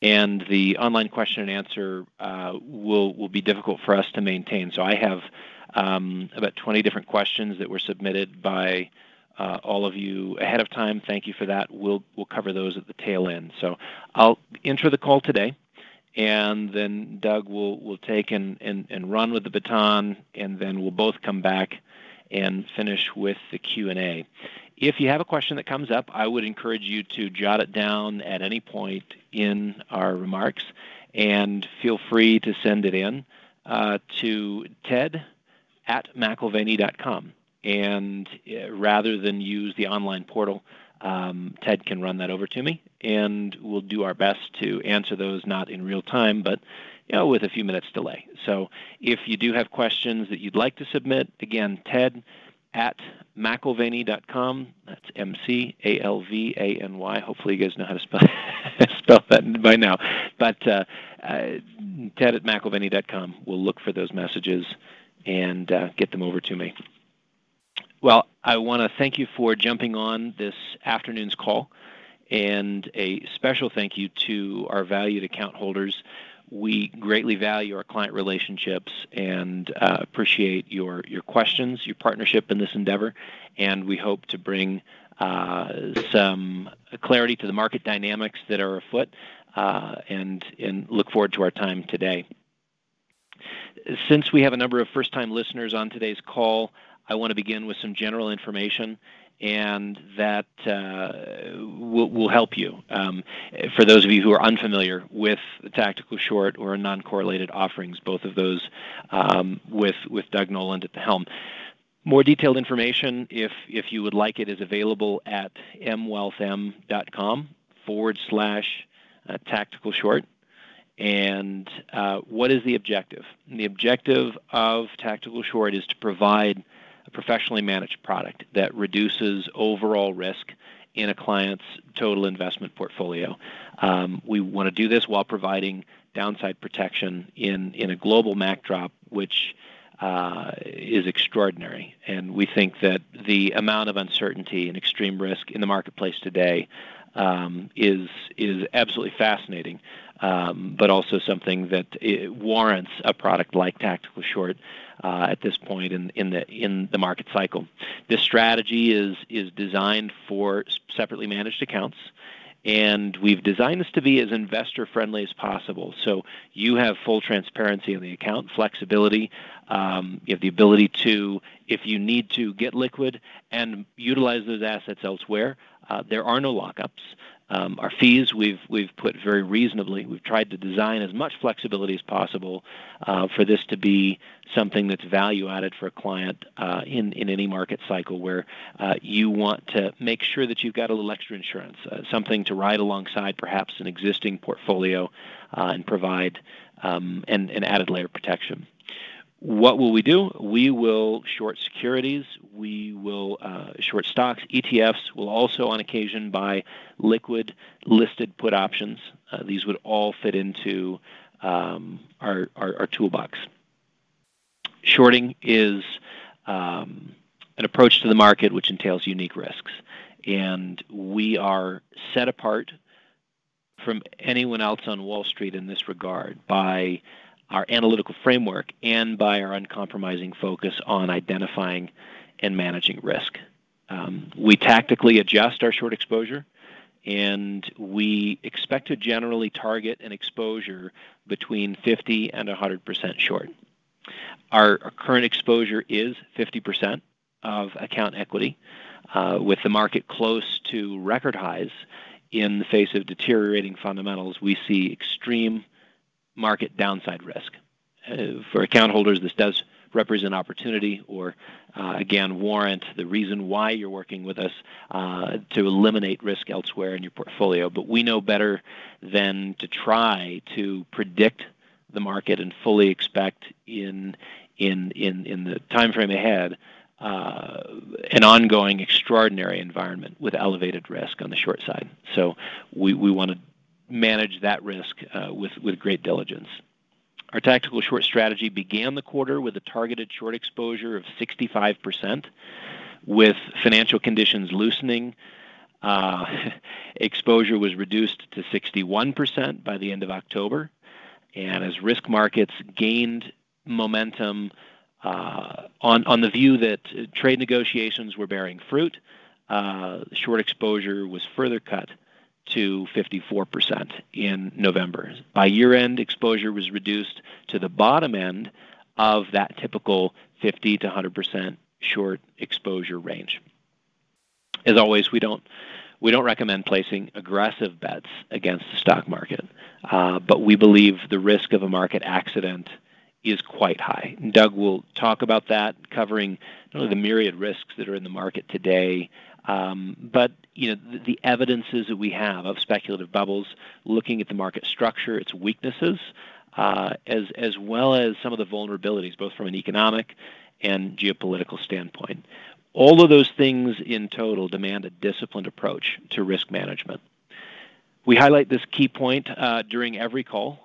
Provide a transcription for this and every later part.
and the online question and answer will be difficult for us to maintain. So I have about 20 different questions that were submitted by all of you ahead of time. Thank you for that. We'll cover those at the tail end. So I'll intro the call today, and then Doug will take and run with the baton, and then we'll both come back and finish with the Q&A. If you have a question that comes up, I would encourage you to jot it down at any point in our remarks, and feel free to send it in to ted@mcelvaney.com. And rather than use the online portal, Ted can run that over to me, and we'll do our best to answer those, not in real time, but with a few minutes delay. So if you do have questions that you'd like to submit, again, ted@mcelvaney.com. That's MCALVANY. Hopefully you guys know how to spell that by now. But ted@mcelvaney.com. We'll look for those messages and get them over to me. Well, I want to thank you for jumping on this afternoon's call, and a special thank you to our valued account holders. We greatly value our client relationships and appreciate your questions, your partnership in this endeavor, and we hope to bring some clarity to the market dynamics that are afoot, and look forward to our time today. Since we have a number of first-time listeners on today's call, I want to begin with some general information, and that will help you. For those of you who are unfamiliar with the tactical short or non-correlated offerings, both of those with Doug Noland at the helm. More detailed information, if you would like it, is available at mwealthM.com/tactical short. And what is the objective? The objective of tactical short is to provide a professionally managed product that reduces overall risk in a client's total investment portfolio. We want to do this while providing downside protection in a global backdrop, which is extraordinary. And we think that the amount of uncertainty and extreme risk in the marketplace today is absolutely fascinating, but also something that warrants a product like tactical short at this point in the market cycle. This strategy is designed for separately managed accounts, and we've designed this to be as investor-friendly as possible. So you have full transparency in the account, flexibility. You have the ability to, if you need to, get liquid and utilize those assets elsewhere. There are no lockups. Our fees we've put very reasonably. We've tried to design as much flexibility as possible for this to be something that's value added for a client in any market cycle where you want to make sure that you've got a little extra insurance, something to ride alongside perhaps an existing portfolio and provide an added layer of protection. What will we do? We will short securities. We will short stocks, ETFs. We'll also, on occasion, buy liquid listed put options. These would all fit into our toolbox. Shorting is an approach to the market which entails unique risks, and we are set apart from anyone else on Wall Street in this regard by our analytical framework and by our uncompromising focus on identifying and managing risk. We tactically adjust our short exposure, and we expect to generally target an exposure between 50 and 100% short. Our current exposure is 50% of account equity, with the market close to record highs. In the face of deteriorating fundamentals, we see extreme market downside risk. For account holders, this does represent opportunity or, again, warrant the reason why you're working with us to eliminate risk elsewhere in your portfolio. But we know better than to try to predict the market and fully expect in the time frame ahead an ongoing extraordinary environment with elevated risk on the short side. So we want to manage that risk with great diligence. Our tactical short strategy began the quarter with a targeted short exposure of 65%. With financial conditions loosening, Exposure was reduced to 61% by the end of October. And as risk markets gained momentum on the view that trade negotiations were bearing fruit, short exposure was further cut to 54% in November. By year-end, exposure was reduced to the bottom end of that typical 50 to 100% short exposure range. As always, we don't recommend placing aggressive bets against the stock market, but we believe the risk of a market accident is quite high. And Doug will talk about that, covering not only the myriad risks that are in the market today, but the evidences that we have of speculative bubbles, looking at the market structure, its weaknesses, as well as some of the vulnerabilities, both from an economic and geopolitical standpoint. All of those things in total demand a disciplined approach to risk management. We highlight this key point during every call.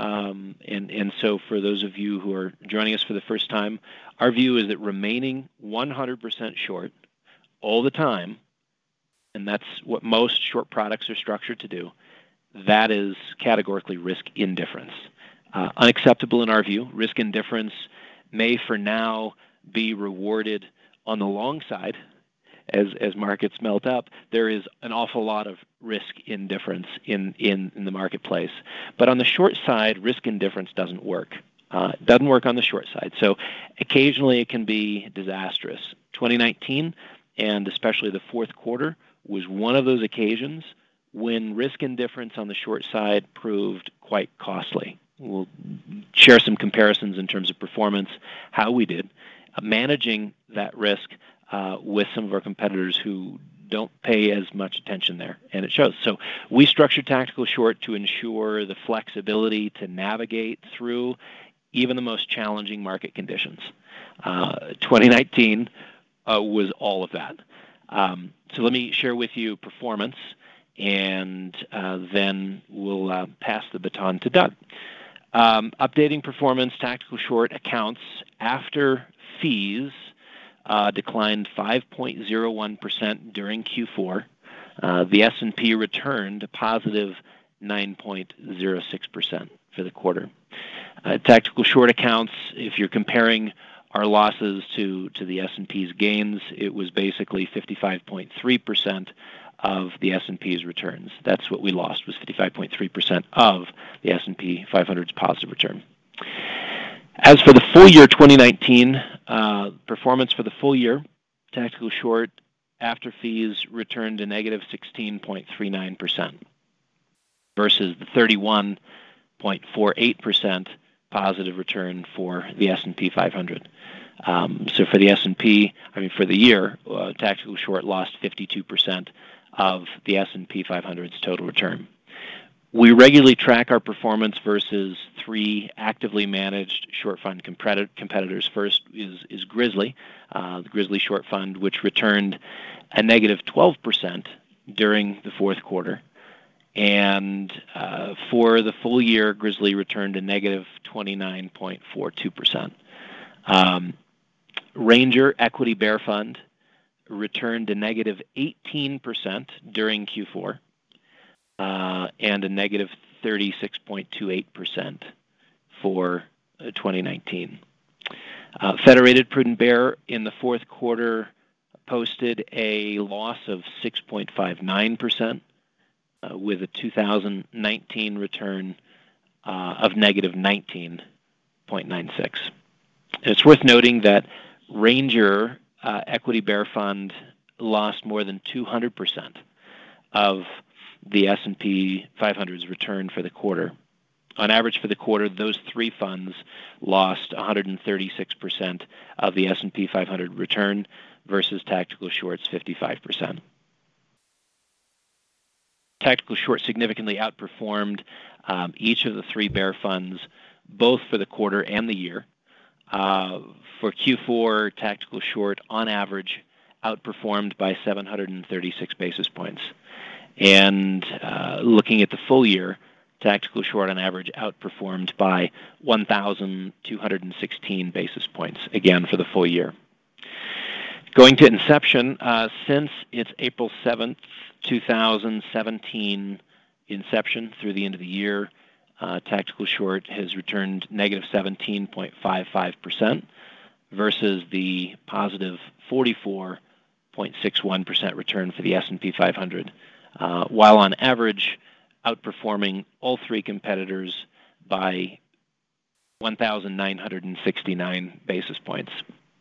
And so for those of you who are joining us for the first time, our view is that remaining 100% short all the time, and that's what most short products are structured to do, that is categorically risk indifference. Unacceptable in our view. Risk indifference may for now be rewarded on the long side. As markets melt up, there is an awful lot of risk indifference in the marketplace. But on the short side, risk indifference doesn't work. It doesn't work on the short side. So occasionally it can be disastrous. 2019, and especially the fourth quarter, was one of those occasions when risk indifference on the short side proved quite costly. We'll share some comparisons in terms of performance, how we did, managing that risk with some of our competitors who don't pay as much attention there, and it shows. So we structured tactical short to ensure the flexibility to navigate through even the most challenging market conditions. 2019 was all of that. So let me share with you performance, and then we'll pass the baton to Doug. Updating performance, tactical short accounts after fees declined 5.01% during Q4. The S&P returned a positive 9.06% for the quarter. Tactical short accounts, if you're comparing our losses to the S&P's gains, it was basically 55.3% of the S&P's returns. That's what we lost, was 55.3% of the S&P 500's positive return. As for the full year 2019, performance for the full year, tactical short after fees returned a negative 16.39% versus the 31.48% positive return for the S&P 500. So for the S&P, for the year, tactical short lost 52% of the S&P 500's total return. We regularly track our performance versus three actively managed short fund competitors. First is Grizzly, the Grizzly Short Fund, which returned a negative 12% during the fourth quarter. And for the full year, Grizzly returned a negative 29.42%. Ranger Equity Bear Fund returned a negative 18% during Q4. And a negative 36.28% for 2019. Federated Prudent Bear in the fourth quarter posted a loss of 6.59% with a 2019 return of negative 19.96. And it's worth noting that Ranger Equity Bear Fund lost more than 200% of the S&P 500's return for the quarter. On average for the quarter, those three funds lost 136% of the S&P 500 return versus tactical short's 55%. Tactical short significantly outperformed each of the three bear funds, both for the quarter and the year. For Q4, tactical short, on average, outperformed by 736 basis points. And looking at the full year, tactical short on average outperformed by 1,216 basis points, again for the full year. Going to inception, since its April 7th, 2017 inception through the end of the year, tactical short has returned negative 17.55% versus the positive 44.61% return for the S&P 500, while on average outperforming all three competitors by 1,969 basis points.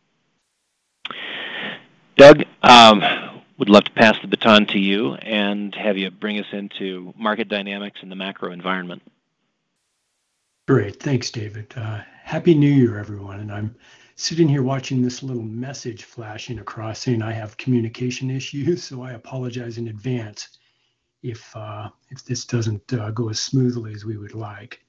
Doug, would love to pass the baton to you and have you bring us into market dynamics and the macro environment. Great. Thanks, David. Happy New Year, everyone. And I'm sitting here watching this little message flashing across saying I have communication issues, so I apologize in advance if this doesn't go as smoothly as we would like.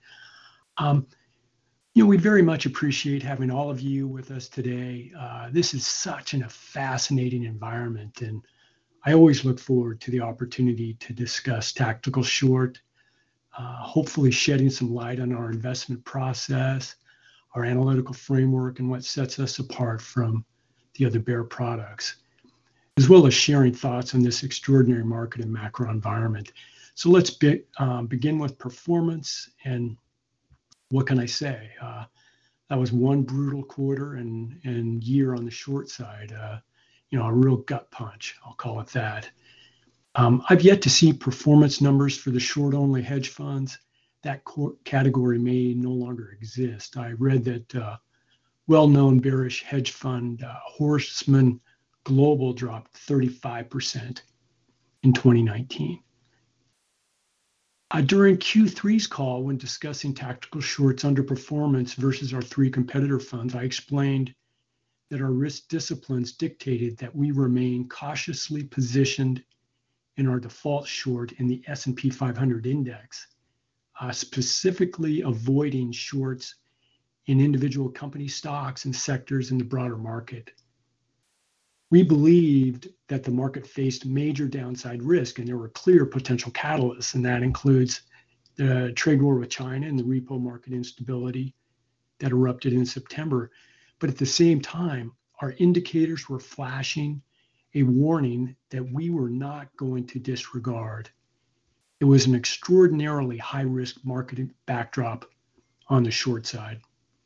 We very much appreciate having all of you with us today. This is such a fascinating environment, and I always look forward to the opportunity to discuss tactical short, hopefully shedding some light on our investment process, our analytical framework, and what sets us apart from the other bear products, as well as sharing thoughts on this extraordinary market and macro environment. So let's begin with performance. And what can I say? That was one brutal quarter and year on the short side. A real gut punch, I'll call it that. I've yet to see performance numbers for the short-only hedge funds. That category may no longer exist. I read that well-known bearish hedge fund Horseman Global dropped 35% in 2019. During Q3's call, when discussing tactical shorts underperformance versus our three competitor funds, I explained that our risk disciplines dictated that we remain cautiously positioned in our default short in the S&P 500 index, specifically avoiding shorts in individual company stocks and sectors in the broader market. We believed that the market faced major downside risk, and there were clear potential catalysts, and that includes the trade war with China and the repo market instability that erupted in September. But at the same time, our indicators were flashing a warning that we were not going to disregard. It was an extraordinarily high-risk market backdrop on the short side.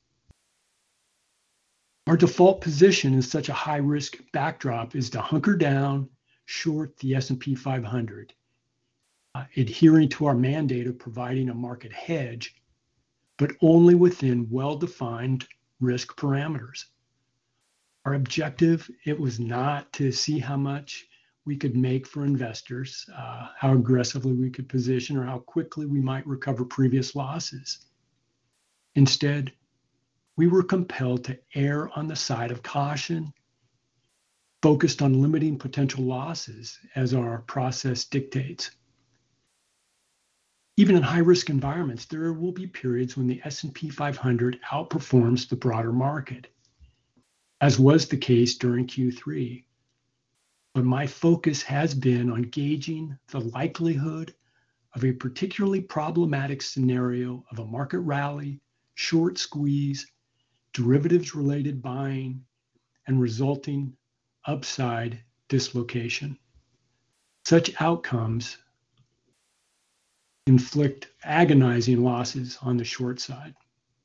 Our default position in such a high-risk backdrop is to hunker down, short the S&P 500, adhering to our mandate of providing a market hedge, but only within well-defined risk parameters. Our objective, it was not to see how much we could make for investors, how aggressively we could position, or how quickly we might recover previous losses. Instead, we were compelled to err on the side of caution, focused on limiting potential losses as our process dictates. Even in high-risk environments, there will be periods when the S&P 500 outperforms the broader market, as was the case during Q3. But my focus has been on gauging the likelihood of a particularly problematic scenario of a market rally, short squeeze, derivatives-related buying, and resulting upside dislocation. Such outcomes inflict agonizing losses on the short side.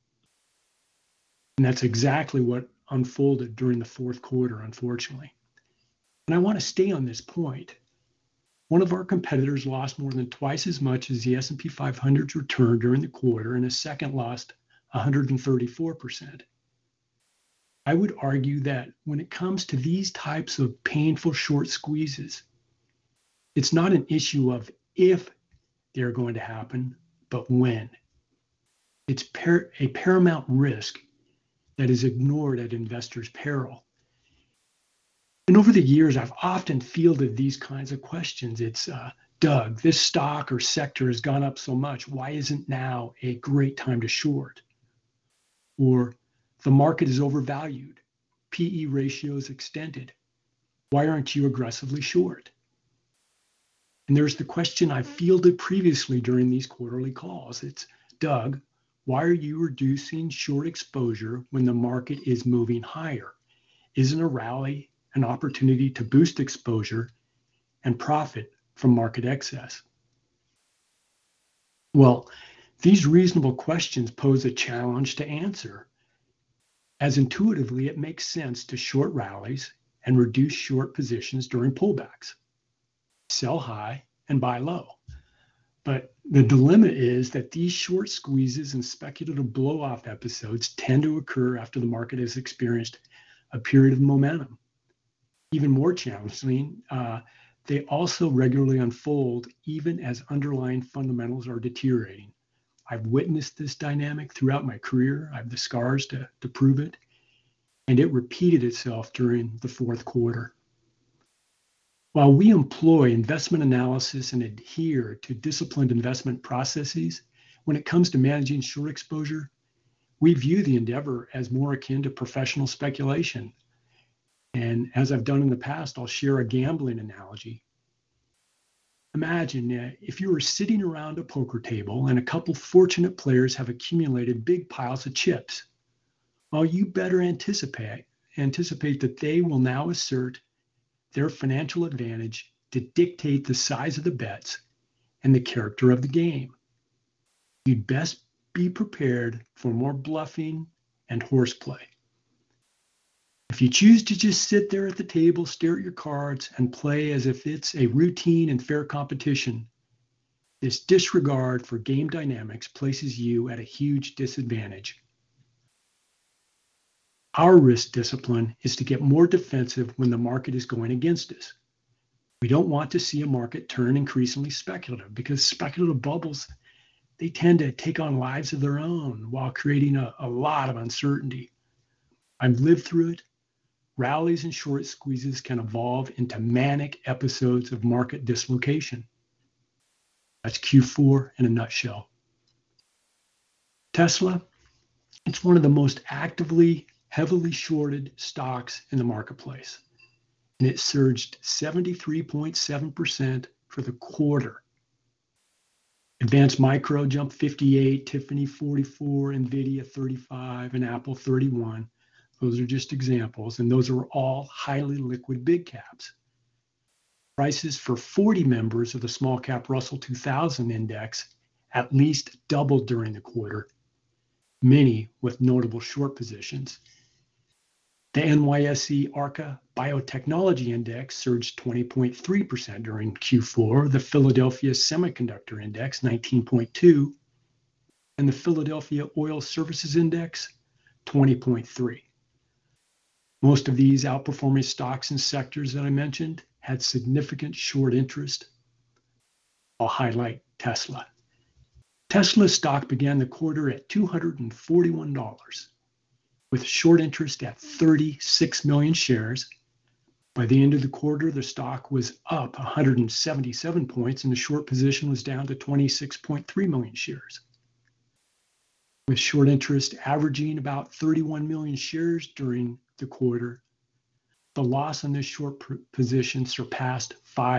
And that's exactly what unfolded during the fourth quarter, unfortunately. And I want to stay on this point. One of our competitors lost more than twice as much as the S&P 500's return during the quarter, and a second lost 134%. I would argue that when it comes to these types of painful short squeezes, it's not an issue of if they're going to happen, but when. It's a paramount risk that is ignored at investors' peril. And over the years, I've often fielded these kinds of questions. It's, Doug, this stock or sector has gone up so much. Why isn't now a great time to short? Or the market is overvalued. PE ratio is extended. Why aren't you aggressively short? And there's the question I fielded previously during these quarterly calls. It's, Doug, why are you reducing short exposure when the market is moving higher? Isn't a rally an opportunity to boost exposure and profit from market excess? Well, these reasonable questions pose a challenge to answer, as intuitively it makes sense to short rallies and reduce short positions during pullbacks, sell high and buy low. But the dilemma is that these short squeezes and speculative blow-off episodes tend to occur after the market has experienced a period of momentum. Even more challenging, they also regularly unfold even as underlying fundamentals are deteriorating. I've witnessed this dynamic throughout my career. I have the scars to prove it. And it repeated itself during the fourth quarter. While we employ investment analysis and adhere to disciplined investment processes, when it comes to managing short exposure, we view the endeavor as more akin to professional speculation. And as I've done in the past, I'll share a gambling analogy. Imagine if you were sitting around a poker table and a couple fortunate players have accumulated big piles of chips. Well, you better anticipate that they will now assert their financial advantage to dictate the size of the bets and the character of the game. You'd best be prepared for more bluffing and horseplay. If you choose to just sit there at the table, stare at your cards, and play as if it's a routine and fair competition, this disregard for game dynamics places you at a huge disadvantage. Our risk discipline is to get more defensive when the market is going against us. We don't want to see a market turn increasingly speculative, because speculative bubbles, they tend to take on lives of their own while creating a lot of uncertainty. I've lived through it. Rallies and short squeezes can evolve into manic episodes of market dislocation. That's Q4 in a nutshell. Tesla, it's one of the most heavily shorted stocks in the marketplace, and it surged 73.7% for the quarter. Advanced Micro jumped 58, Tiffany 44, Nvidia 35, and Apple 31. Those are just examples, and those are all highly liquid big caps. Prices for 40 members of the small cap Russell 2000 index at least doubled during the quarter, many with notable short positions. The NYSE ARCA Biotechnology Index surged 20.3% during Q4, the Philadelphia Semiconductor Index 19.2%, and the Philadelphia Oil Services Index 20.3%. Most of these outperforming stocks and sectors that I mentioned had significant short interest. I'll highlight Tesla. Tesla stock began the quarter at $241, with short interest at 36 million shares. By the end of the quarter, the stock was up 177 points and the short position was down to 26.3 million shares. With short interest averaging about 31 million shares during the quarter, the loss on this short position surpassed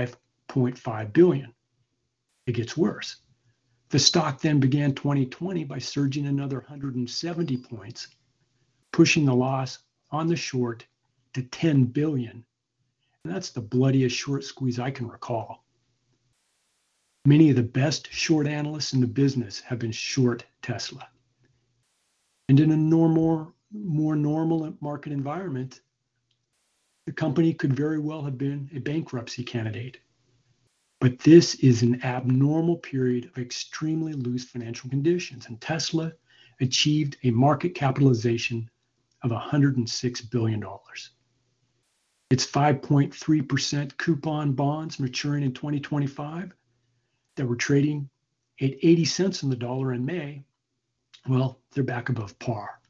5.5 billion. It gets worse. The stock then began 2020 by surging another 170 points, pushing the loss on the short to 10 billion. And that's the bloodiest short squeeze I can recall. Many of the best short analysts in the business have been short Tesla. And in a more normal market environment, the company could very well have been a bankruptcy candidate. But this is an abnormal period of extremely loose financial conditions, and Tesla achieved a market capitalization of $106 billion. Its 5.3% coupon bonds maturing in 2025 that were trading at 80 cents on the dollar in May, well, they're back above par.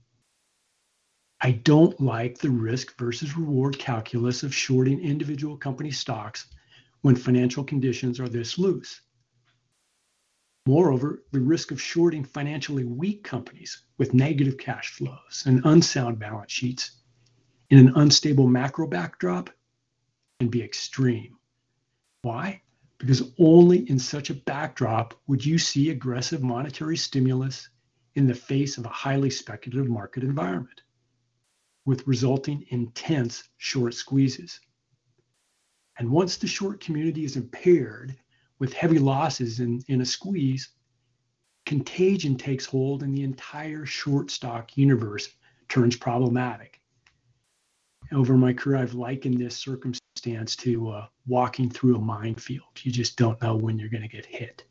I don't like the risk versus reward calculus of shorting individual company stocks when financial conditions are this loose. Moreover, the risk of shorting financially weak companies with negative cash flows and unsound balance sheets in an unstable macro backdrop can be extreme. Why? Because only in such a backdrop would you see aggressive monetary stimulus in the face of a highly speculative market environment. with resulting intense short squeezes. And once the short community is impaired with heavy losses in a squeeze, contagion takes hold and the entire short stock universe turns problematic. Over my career, I've likened this circumstance to walking through a minefield. You just don't know when you're going to get hit.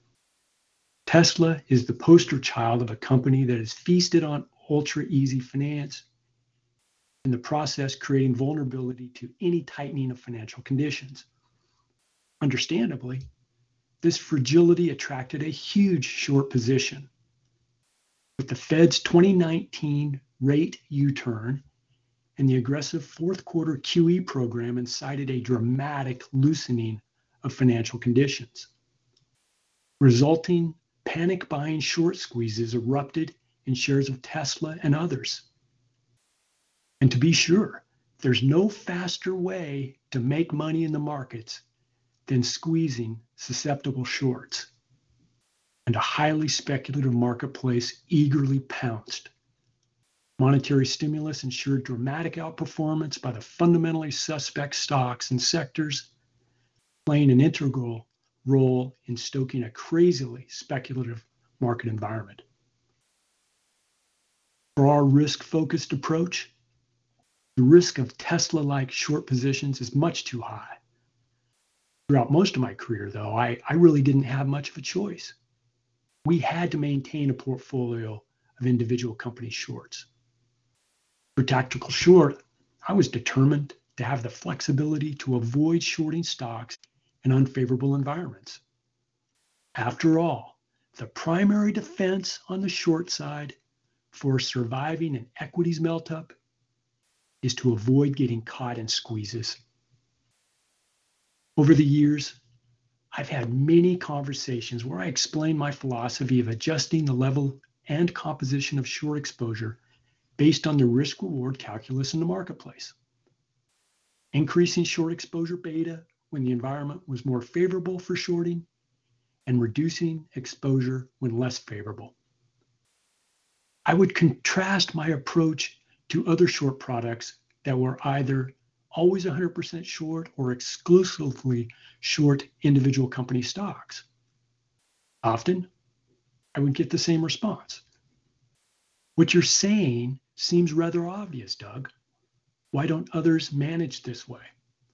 Tesla is the poster child of a company that has feasted on ultra easy finance, in the process creating vulnerability to any tightening of financial conditions. Understandably, this fragility attracted a huge short position. With the Fed's 2019 rate U-turn and the aggressive fourth quarter QE program incited a dramatic loosening of financial conditions. Resulting panic buying short squeezes erupted in shares of Tesla and others. And to be sure, there's no faster way to make money in the markets than squeezing susceptible shorts. And a highly speculative marketplace eagerly pounced. Monetary stimulus ensured dramatic outperformance by the fundamentally suspect stocks and sectors, playing an integral role in stoking a crazily speculative market environment. For our risk-focused approach, the risk of Tesla-like short positions is much too high. Throughout most of my career, though, I really didn't have much of a choice. We had to maintain a portfolio of individual company shorts. For tactical short, I was determined to have the flexibility to avoid shorting stocks in unfavorable environments. After all, the primary defense on the short side for surviving an equities melt-up is to avoid getting caught in squeezes. Over the years, I've had many conversations where I explain my philosophy of adjusting the level and composition of short exposure based on the risk-reward calculus in the marketplace. Increasing short exposure beta when the environment was more favorable for shorting, and reducing exposure when less favorable. I would contrast my approach to other short products that were either always 100% short or exclusively short individual company stocks. Often, I would get the same response. What you're saying seems rather obvious, Doug. Why don't others manage this way?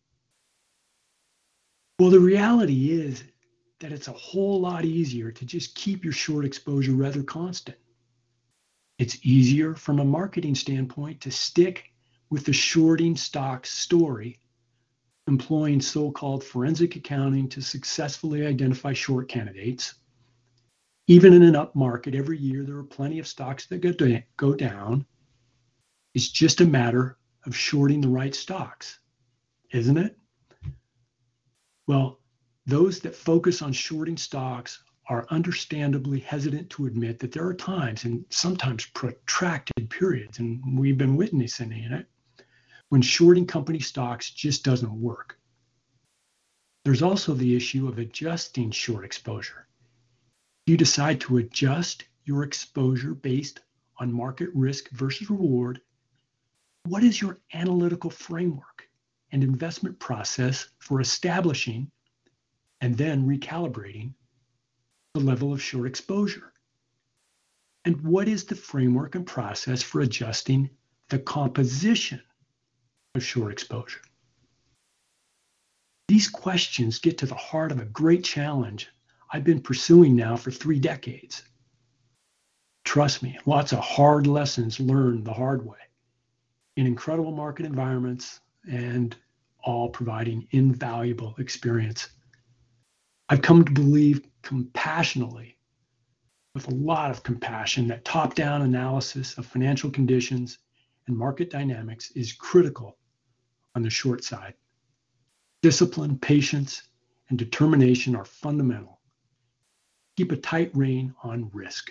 Well, the reality is that it's a whole lot easier to just keep your short exposure rather constant. It's easier from a marketing standpoint to stick with the shorting stock story, employing so-called forensic accounting to successfully identify short candidates. Even in an up market, every year there are plenty of stocks that go down. It's just a matter of shorting the right stocks, isn't it? Well, those that focus on shorting stocks are understandably hesitant to admit that there are times, and sometimes protracted periods, and we've been witnessing it, when shorting company stocks just doesn't work. There's also the issue of adjusting short exposure. If you decide to adjust your exposure based on market risk versus reward, what is your analytical framework and investment process for establishing and then recalibrating the level of short exposure? And what is the framework and process for adjusting the composition of short exposure? These questions get to the heart of a great challenge I've been pursuing now for 3 decades. Trust me, lots of hard lessons learned the hard way in incredible market environments and all providing invaluable experience. I've come to believe compassionately, with a lot of compassion, that top-down analysis of financial conditions and market dynamics is critical on the short side. Discipline, patience, and determination are fundamental. Keep a tight rein on risk.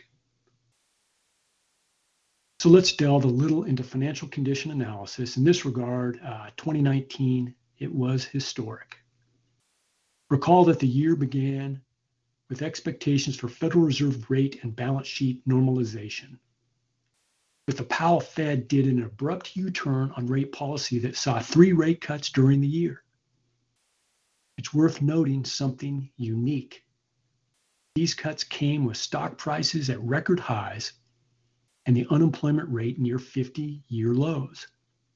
So let's delve a little into financial condition analysis. In this regard, 2019, it was historic. Recall that the year began with expectations for Federal Reserve rate and balance sheet normalization. But the Powell Fed did an abrupt U-turn on rate policy that saw 3 rate cuts during the year. It's worth noting something unique. These cuts came with stock prices at record highs and the unemployment rate near 50-year lows.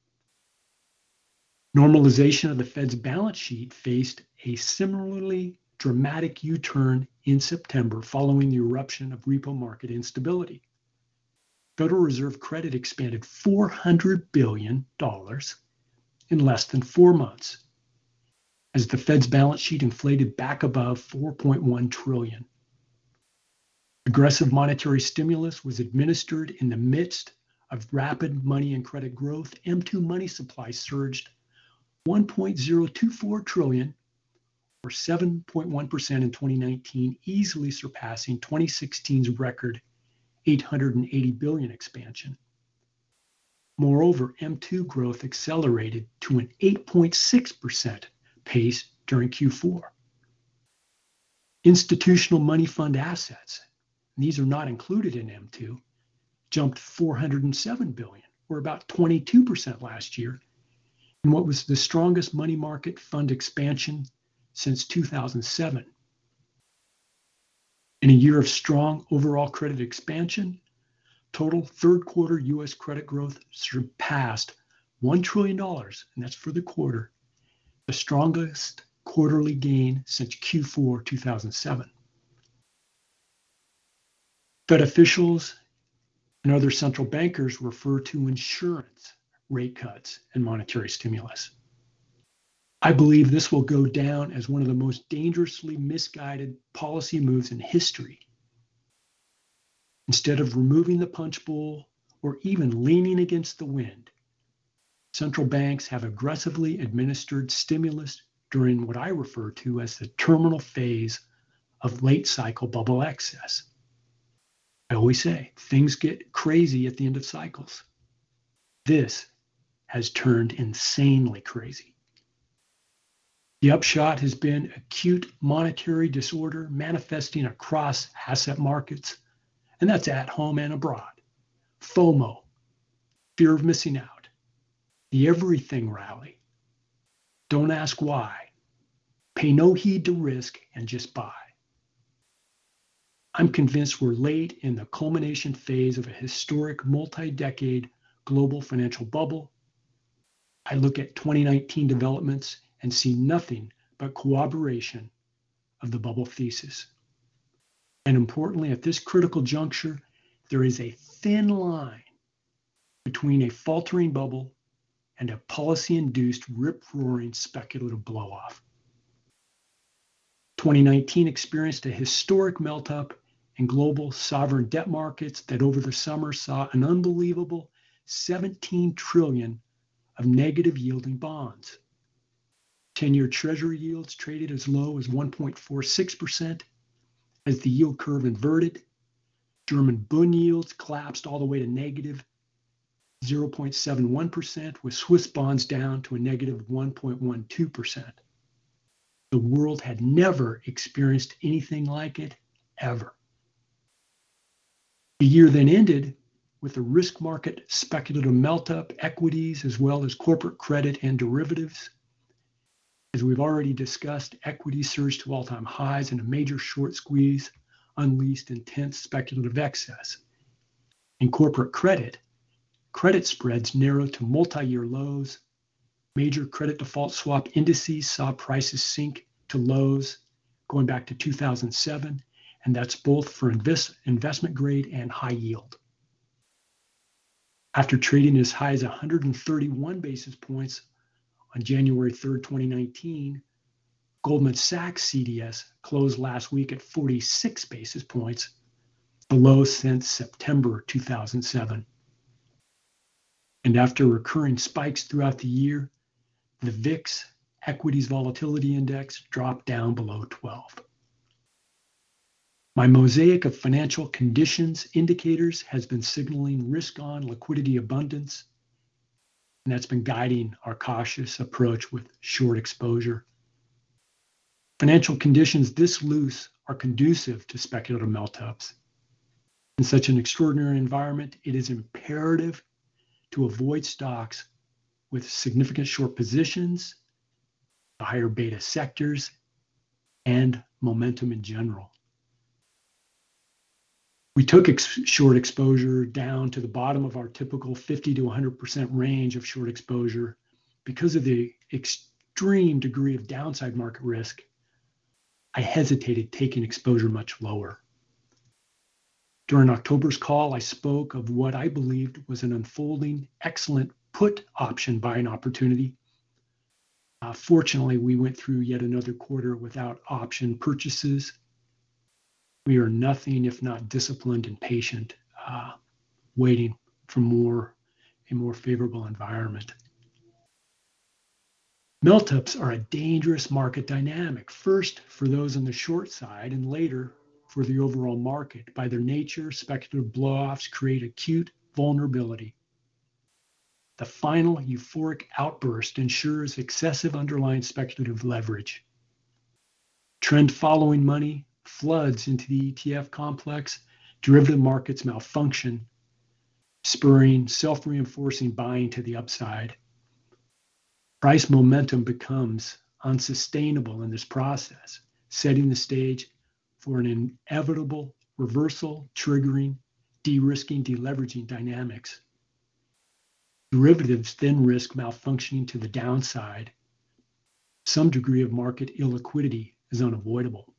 Normalization of the Fed's balance sheet faced a similarly dramatic U-turn in September following the eruption of repo market instability. Federal Reserve credit expanded $400 billion in less than 4 months as the Fed's balance sheet inflated back above $4.1 trillion. Aggressive monetary stimulus was administered in the midst of rapid money and credit growth. M2 money supply surged $1.024 trillion, or 7.1% in 2019, easily surpassing 2016's record $880 billion expansion. Moreover, M2 growth accelerated to an 8.6% pace during Q4. Institutional money fund assets, these are not included in M2, jumped $407 billion, or about 22% last year, in what was the strongest money market fund expansion since 2007. In a year of strong overall credit expansion, total third quarter U.S. credit growth surpassed $1 trillion, and that's for the quarter, the strongest quarterly gain since Q4 2007. Fed officials and other central bankers refer to insurance rate cuts and monetary stimulus. I believe this will go down as one of the most dangerously misguided policy moves in history. Instead of removing the punch bowl or even leaning against the wind, central banks have aggressively administered stimulus during what I refer to as the terminal phase of late cycle bubble excess. I always say things get crazy at the end of cycles. This has turned insanely crazy. The upshot has been acute monetary disorder manifesting across asset markets, and that's at home and abroad. FOMO, fear of missing out, the everything rally. Don't ask why. Pay no heed to risk and just buy. I'm convinced we're late in the culmination phase of a historic multi-decade global financial bubble. I look at 2019 developments and see nothing but corroboration of the bubble thesis. And importantly, at this critical juncture, there is a thin line between a faltering bubble and a policy-induced rip-roaring speculative blow-off. 2019 experienced a historic melt-up in global sovereign debt markets that over the summer saw an unbelievable 17 trillion of negative yielding bonds. 10-year Treasury yields traded as low as 1.46% as the yield curve inverted. German Bund yields collapsed all the way to negative 0.71%, with Swiss bonds down to a negative 1.12%. The world had never experienced anything like it, ever. The year then ended with a risk market speculative melt-up, equities, as well as corporate credit and derivatives. As we've already discussed, equities surged to all-time highs and a major short squeeze unleashed intense speculative excess. In corporate credit spreads narrowed to multi-year lows. Major credit default swap indices saw prices sink to lows going back to 2007, and that's both for investment grade and high yield. After trading as high as 131 basis points on January 3rd, 2019, Goldman Sachs CDS closed last week at 46 basis points, the lowest since September 2007. And after recurring spikes throughout the year, the VIX Equities Volatility Index dropped down below 12. My mosaic of financial conditions indicators has been signaling risk-on liquidity abundance, and that's been guiding our cautious approach with short exposure. Financial conditions this loose are conducive to speculative melt-ups. In such an extraordinary environment, it is imperative to avoid stocks with significant short positions, the higher beta sectors, and momentum in general. We took short exposure down to the bottom of our typical 50 to 100% range of short exposure because of the extreme degree of downside market risk. I hesitated taking exposure much lower. During October's call, I spoke of what I believed was an unfolding, excellent put option buying opportunity. Fortunately, we went through yet another quarter without option purchases. We are nothing if not disciplined and patient, waiting for a more favorable environment. Melt-ups are a dangerous market dynamic, first for those on the short side and later for the overall market. By their nature, speculative blow-offs create acute vulnerability. The final euphoric outburst ensures excessive underlying speculative leverage. Trend following money floods into the ETF complex, derivative markets malfunction, spurring self-reinforcing buying to the upside. Price momentum becomes unsustainable in this process, setting the stage for an inevitable reversal, triggering, de-risking, deleveraging dynamics. Derivatives then risk malfunctioning to the downside. Some degree of market illiquidity is unavoidable.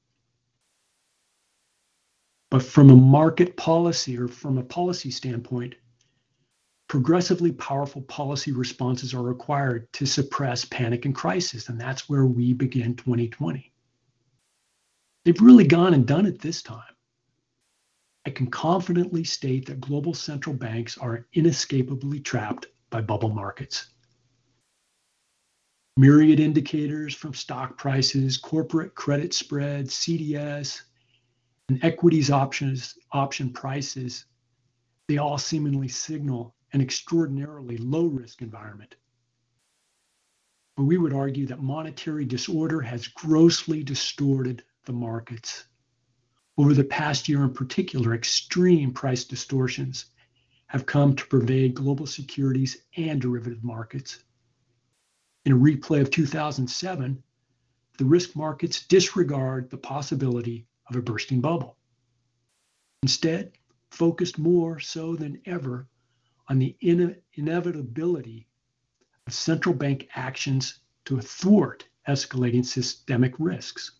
But from a market policy or from a policy standpoint, progressively powerful policy responses are required to suppress panic and crisis, and that's where we begin 2020. They've really gone and done it this time. I can confidently state that global central banks are inescapably trapped by bubble markets. Myriad indicators from stock prices, corporate credit spreads, CDS, and equities option prices, they all seemingly signal an extraordinarily low risk environment. But we would argue that monetary disorder has grossly distorted the markets. Over the past year in particular, extreme price distortions have come to pervade global securities and derivative markets. In a replay of 2007, the risk markets disregard the possibility of a bursting bubble. Instead, focused more so than ever on the inevitability of central bank actions to thwart escalating systemic risks.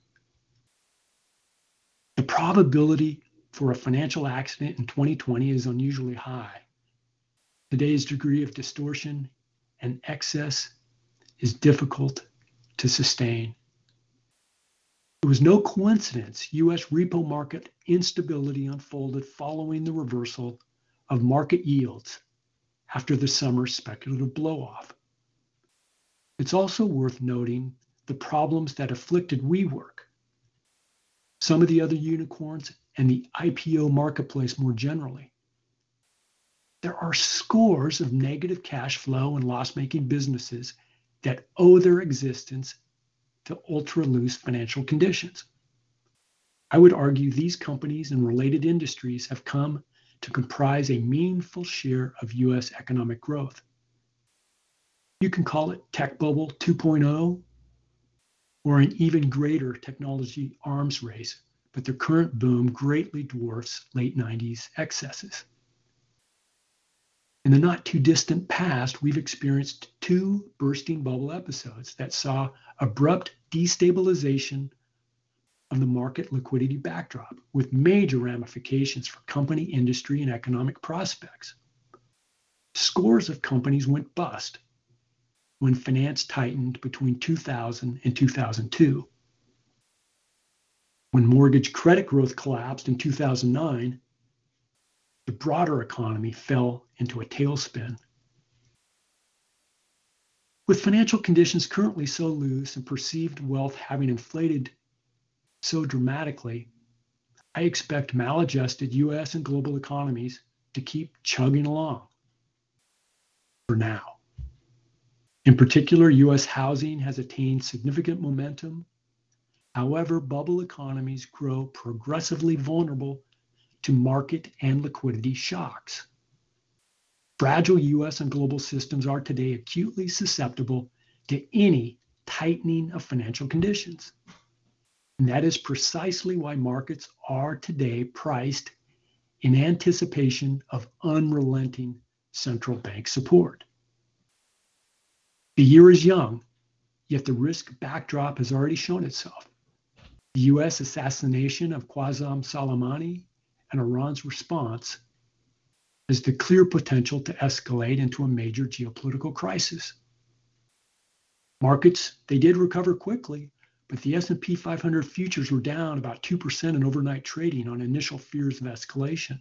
The probability for a financial accident in 2020 is unusually high. Today's degree of distortion and excess is difficult to sustain. It was no coincidence U.S. repo market instability unfolded following the reversal of market yields after the summer speculative blow-off. It's also worth noting the problems that afflicted WeWork, some of the other unicorns, and the IPO marketplace more generally. There are scores of negative cash flow and loss-making businesses that owe their existence to ultra-loose financial conditions. I would argue these companies and related industries have come to comprise a meaningful share of U.S. economic growth. You can call it tech bubble 2.0 or an even greater technology arms race, but their current boom greatly dwarfs late 90s excesses. In the not too distant past, we've experienced two bursting bubble episodes that saw abrupt destabilization of the market liquidity backdrop with major ramifications for company, industry, and economic prospects. Scores of companies went bust when finance tightened between 2000 and 2002. When mortgage credit growth collapsed in 2009, the broader economy fell into a tailspin. With financial conditions currently so loose and perceived wealth having inflated so dramatically, I expect maladjusted U.S. and global economies to keep chugging along for now. In particular, U.S. housing has attained significant momentum. However, bubble economies grow progressively vulnerable to market and liquidity shocks. Fragile US and global systems are today acutely susceptible to any tightening of financial conditions. And that is precisely why markets are today priced in anticipation of unrelenting central bank support. The year is young, yet the risk backdrop has already shown itself. The US assassination of Qasem Soleimani and Iran's response has the clear potential to escalate into a major geopolitical crisis. Markets, they did recover quickly, but the S&P 500 futures were down about 2% in overnight trading on initial fears of escalation.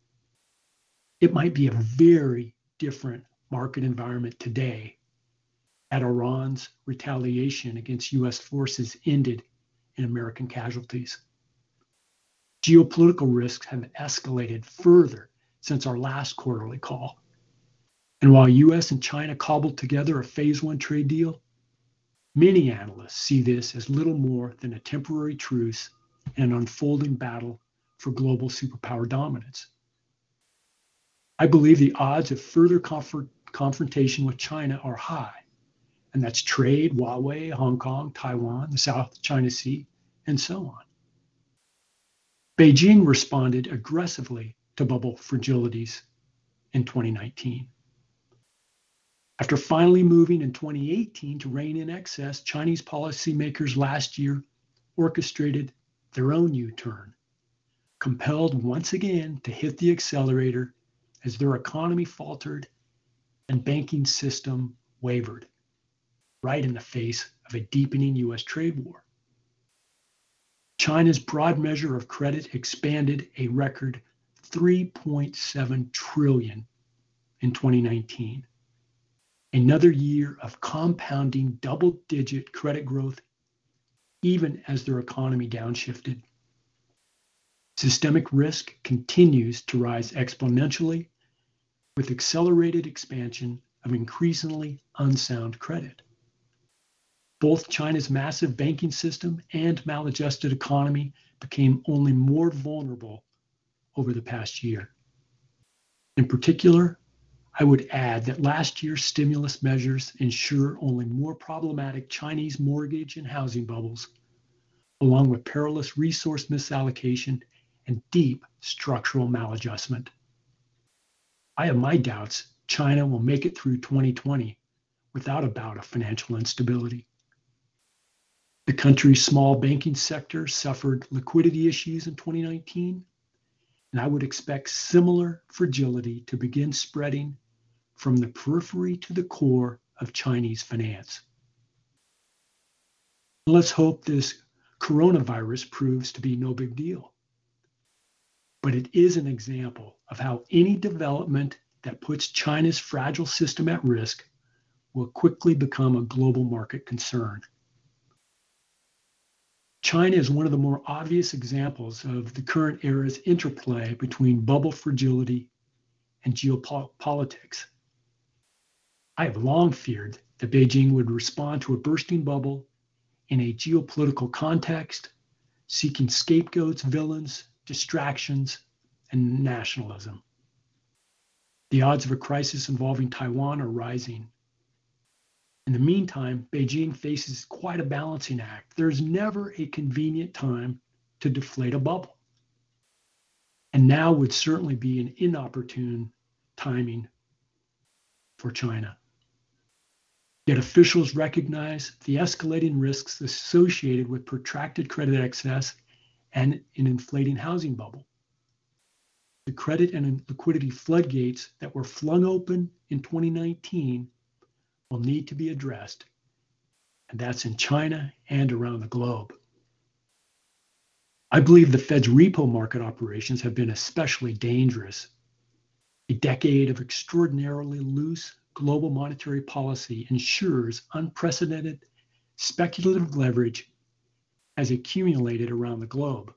It might be a very different market environment today had Iran's retaliation against US forces ended in American casualties. Geopolitical risks have escalated further since our last quarterly call. And while US and China cobbled together a phase one trade deal, many analysts see this as little more than a temporary truce and an unfolding battle for global superpower dominance. I believe the odds of further confrontation with China are high, and that's trade, Huawei, Hong Kong, Taiwan, the South China Sea, and so on. Beijing responded aggressively to bubble fragilities in 2019. After finally moving in 2018 to rein in excess, Chinese policymakers last year orchestrated their own U-turn, compelled once again to hit the accelerator as their economy faltered and banking system wavered, right in the face of a deepening US trade war. China's broad measure of credit expanded a record $3.7 trillion in 2019. Another year of compounding double-digit credit growth, even as their economy downshifted. Systemic risk continues to rise exponentially with accelerated expansion of increasingly unsound credit. Both China's massive banking system and maladjusted economy became only more vulnerable over the past year. In particular, I would add that last year's stimulus measures ensure only more problematic Chinese mortgage and housing bubbles, along with perilous resource misallocation and deep structural maladjustment. I have my doubts China will make it through 2020 without a bout of financial instability. The country's small banking sector suffered liquidity issues in 2019, and I would expect similar fragility to begin spreading from the periphery to the core of Chinese finance. Let's hope this coronavirus proves to be no big deal. But it is an example of how any development that puts China's fragile system at risk will quickly become a global market concern. China is one of the more obvious examples of the current era's interplay between bubble fragility and geopolitics. I have long feared that Beijing would respond to a bursting bubble in a geopolitical context, seeking scapegoats, villains, distractions, and nationalism. The odds of a crisis involving Taiwan are rising. In the meantime, Beijing faces quite a balancing act. There's never a convenient time to deflate a bubble. And now would certainly be an inopportune timing for China. Yet officials recognize the escalating risks associated with protracted credit excess and an inflating housing bubble. The credit and liquidity floodgates that were flung open in 2019 will need to be addressed, and that's in China and around the globe. I believe the Fed's repo market operations have been especially dangerous. A decade of extraordinarily loose global monetary policy ensures unprecedented speculative leverage has accumulated around the globe.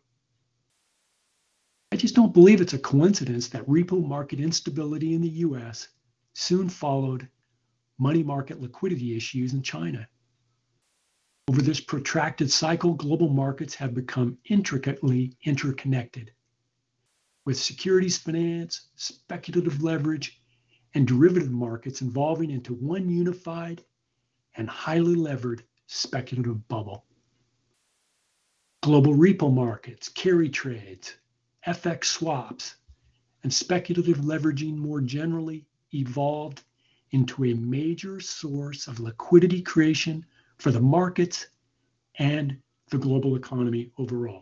I just don't believe it's a coincidence that repo market instability in the US soon followed money market liquidity issues in China. Over this protracted cycle, global markets have become intricately interconnected, with securities finance, speculative leverage, and derivative markets evolving into one unified and highly levered speculative bubble. Global repo markets, carry trades, FX swaps, and speculative leveraging more generally evolved into a major source of liquidity creation for the markets and the global economy overall.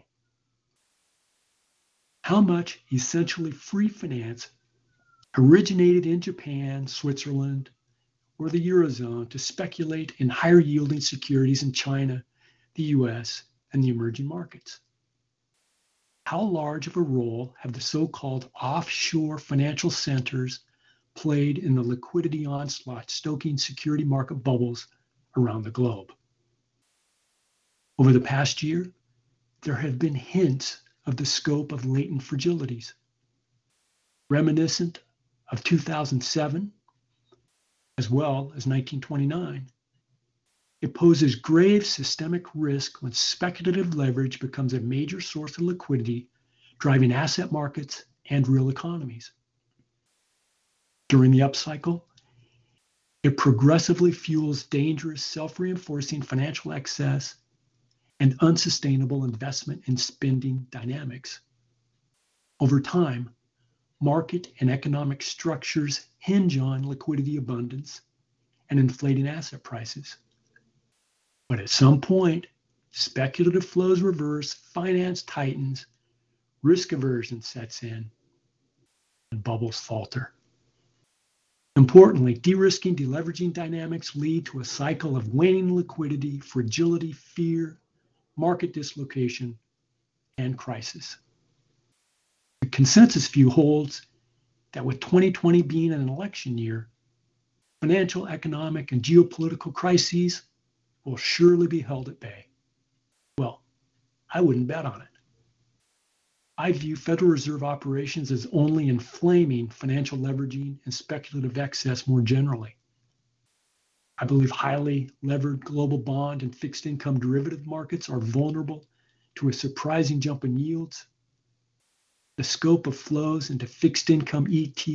How much essentially free finance originated in Japan, Switzerland, or the Eurozone to speculate in higher yielding securities in China, the US, and the emerging markets? How large of a role have the so-called offshore financial centers played in the liquidity onslaught stoking security market bubbles around the globe? Over the past year, there have been hints of the scope of latent fragilities. Reminiscent of 2007, as well as 1929, it poses grave systemic risk when speculative leverage becomes a major source of liquidity, driving asset markets and real economies. During the upcycle, it progressively fuels dangerous self-reinforcing financial excess and unsustainable investment and spending dynamics. Over time, market and economic structures hinge on liquidity abundance and inflating asset prices. But at some point, speculative flows reverse, finance tightens, risk aversion sets in, and bubbles falter. Importantly, de-risking, deleveraging dynamics lead to a cycle of waning liquidity, fragility, fear, market dislocation, and crisis. The consensus view holds that with 2020 being an election year, financial, economic, and geopolitical crises will surely be held at bay. Well, I wouldn't bet on it. I view Federal Reserve operations as only inflaming financial leveraging and speculative excess more generally. I believe highly levered global bond and fixed income derivative markets are vulnerable to a surprising jump in yields. The scope of flows into the fixed income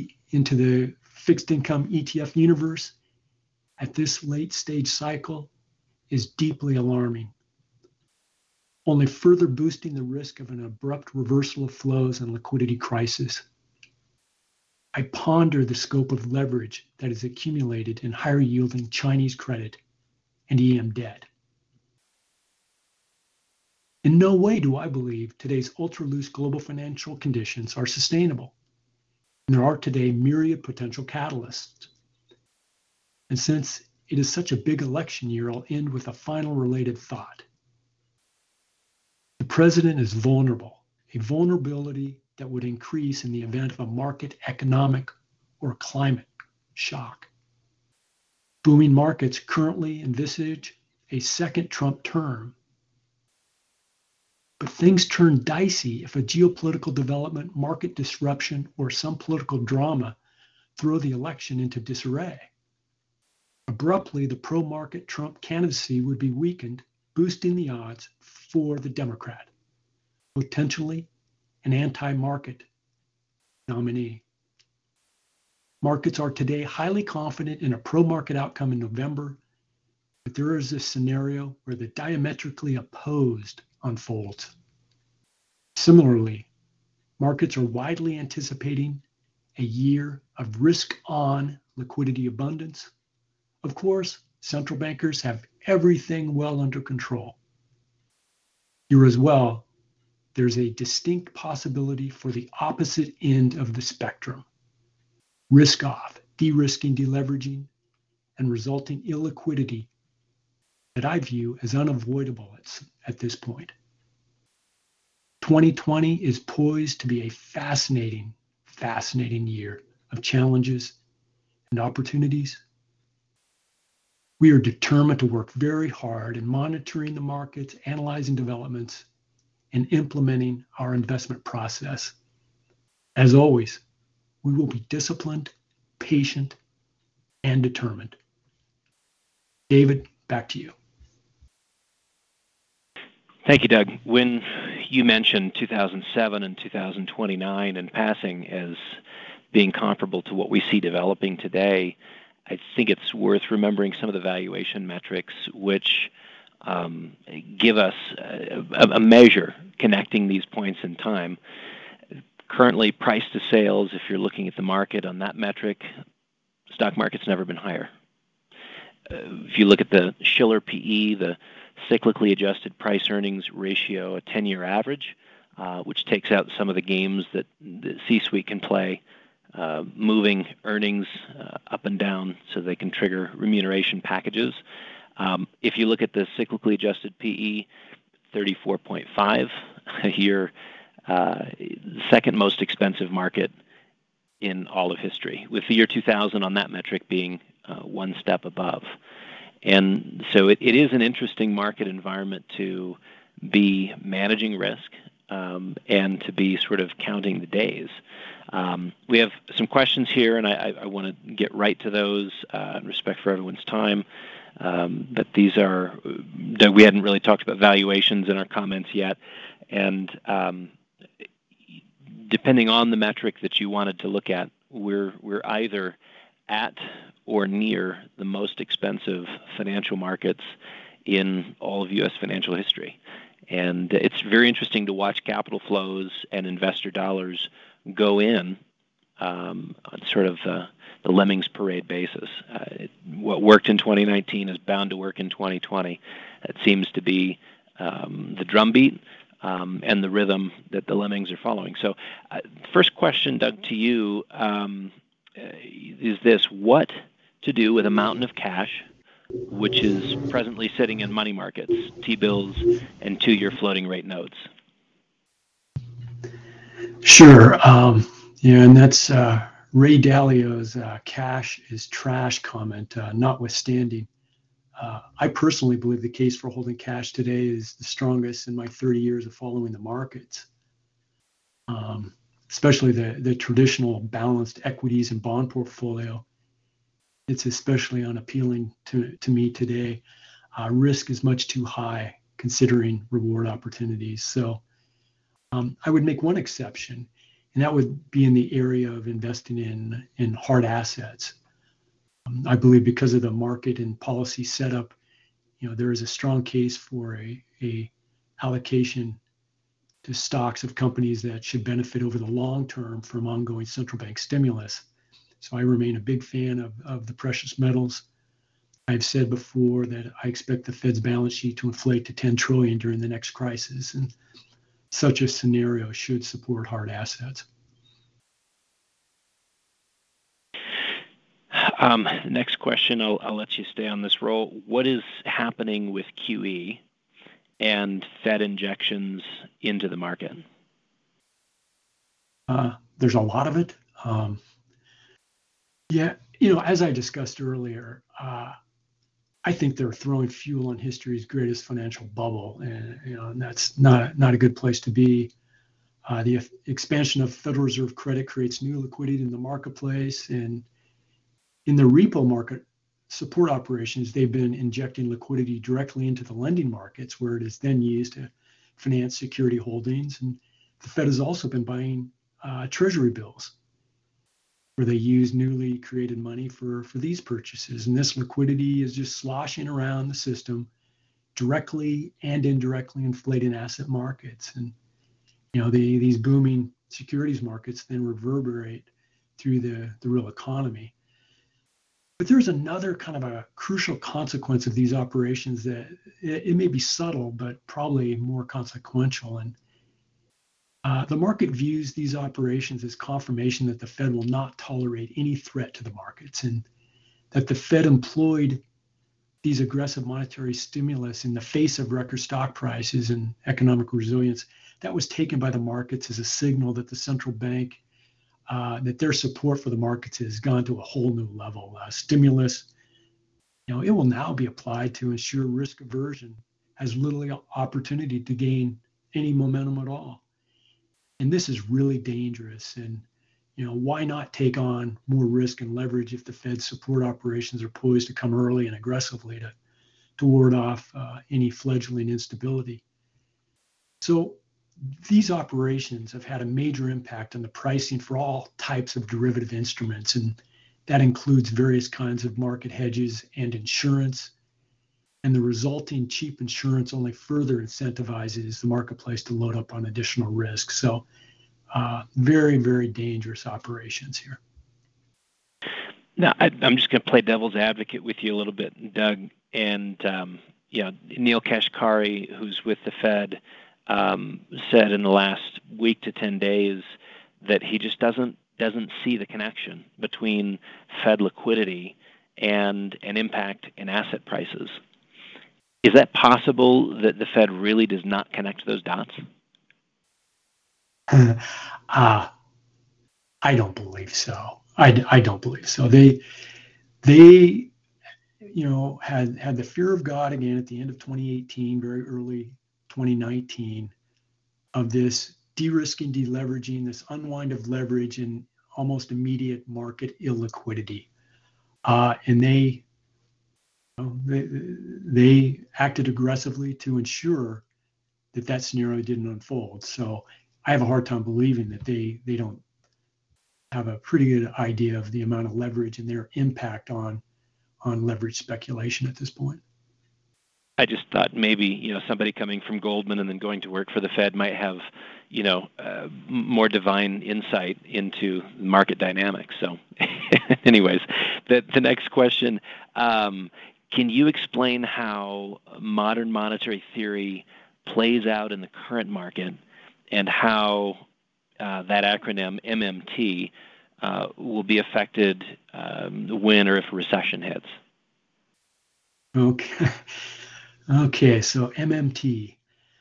ETF universe at this late stage cycle is deeply alarming, only further boosting the risk of an abrupt reversal of flows and liquidity crisis. I ponder the scope of leverage that is accumulated in higher yielding Chinese credit and EM debt. In no way do I believe today's ultra-loose global financial conditions are sustainable, and there are today myriad potential catalysts. And since it is such a big election year, I'll end with a final related thought. The president is vulnerable, a vulnerability that would increase in the event of a market, economic, or climate shock. Booming markets currently envisage a second Trump term. But things turn dicey if a geopolitical development, market disruption, or some political drama throw the election into disarray. Abruptly, the pro-market Trump candidacy would be weakened, boosting the odds for the Democrat, potentially an anti-market nominee. Markets are today highly confident in a pro-market outcome in November, but there is a scenario where the diametrically opposed unfolds. Similarly, markets are widely anticipating a year of risk-on liquidity abundance. Of course, central bankers have everything well under control. Here as well, there's a distinct possibility for the opposite end of the spectrum. Risk off, de-risking, deleveraging, and resulting illiquidity that I view as unavoidable at this point. 2020 is poised to be a fascinating year of challenges and opportunities. We are determined to work very hard in monitoring the markets, analyzing developments, and implementing our investment process. As always, we will be disciplined, patient, and determined. David, back to you. Thank you, Doug. When You mentioned 2007 and 2029 in passing as being comparable to what we see developing today. I think it's worth remembering some of the valuation metrics which give us a measure connecting these points in time. Currently, price to sales, if you're looking at the market on that metric, stock market's never been higher. If you look at the Shiller PE, the cyclically adjusted price earnings ratio, a 10-year average, which takes out some of the games that the C-suite can play, moving earnings up and down so they can trigger remuneration packages. If you look at the cyclically adjusted PE, 34.5, you're the second most expensive market in all of history, with the year 2000 on that metric being one step above. And so it is an interesting market environment to be managing risk and to be sort of counting the days. We have some questions here, and I want to get right to those in respect for everyone's time. But these are, we hadn't really talked about valuations in our comments yet. And depending on the metric that you wanted to look at, we're either at or near the most expensive financial markets in all of U.S. financial history. And it's very interesting to watch capital flows and investor dollars go in on sort of the Lemmings parade basis. What worked in 2019 is bound to work in 2020. That seems to be the drumbeat and the rhythm that the Lemmings are following. So first question, Doug, to you is this: what to do with a mountain of cash which is presently sitting in money markets, T-bills, and 2-year floating rate notes? Sure. And that's Ray Dalio's cash is trash comment, notwithstanding. I personally believe the case for holding cash today is the strongest in my 30 years of following the markets, especially the traditional balanced equities and bond portfolio. It's especially unappealing to me today. Risk is much too high considering reward opportunities. So I would make one exception, and that would be in the area of investing in hard assets. I believe because of the market and policy setup, there is a strong case for a allocation to stocks of companies that should benefit over the long term from ongoing central bank stimulus. So I remain a big fan of the precious metals. I've said before that I expect the Fed's balance sheet to inflate to 10 trillion during the next crisis, and such a scenario should support hard assets. Next question, I'll let you stay on this roll. What is happening with QE and Fed injections into the market? There's a lot of it. As I discussed earlier, I think they're throwing fuel on history's greatest financial bubble, and that's not a good place to be. The expansion of Federal Reserve credit creates new liquidity in the marketplace, and in the repo market support operations, they've been injecting liquidity directly into the lending markets, where it is then used to finance security holdings. And the Fed has also been buying treasury bills, where they use newly created money for these purchases. And this liquidity is just sloshing around the system, directly and indirectly inflating asset markets. And these booming securities markets then reverberate through the real economy. But there's another kind of a crucial consequence of these operations that it may be subtle, but probably more consequential. And the market views these operations as confirmation that the Fed will not tolerate any threat to the markets, and that the Fed employed these aggressive monetary stimulus in the face of record stock prices and economic resilience. That was taken by the markets as a signal that the central bank, that their support for the markets has gone to a whole new level. Stimulus, it will now be applied to ensure risk aversion has little opportunity to gain any momentum at all. And this is really dangerous. And, why not take on more risk and leverage if the Fed's support operations are poised to come early and aggressively to ward off any fledgling instability? So these operations have had a major impact on the pricing for all types of derivative instruments, and that includes various kinds of market hedges and insurance. And the resulting cheap insurance only further incentivizes the marketplace to load up on additional risk. So very, very dangerous operations here. Now, I'm just going to play devil's advocate with you a little bit, Doug. And Neel Kashkari, who's with the Fed, said in the last week to 10 days that he just doesn't see the connection between Fed liquidity and an impact in asset prices. Is that possible that the Fed really does not connect those dots? I don't believe so. I don't believe so. They had the fear of God again at the end of 2018, very early 2019, of this de-risking, deleveraging, this unwind of leverage and almost immediate market illiquidity. And they acted aggressively to ensure that scenario didn't unfold. So I have a hard time believing that they don't have a pretty good idea of the amount of leverage and their impact on leverage speculation at this point. I just thought maybe somebody coming from Goldman and then going to work for the Fed might have more divine insight into market dynamics. So, anyways, the next question: can you explain how modern monetary theory plays out in the current market, and how that acronym MMT will be affected when or if a recession hits? Okay, so MMT.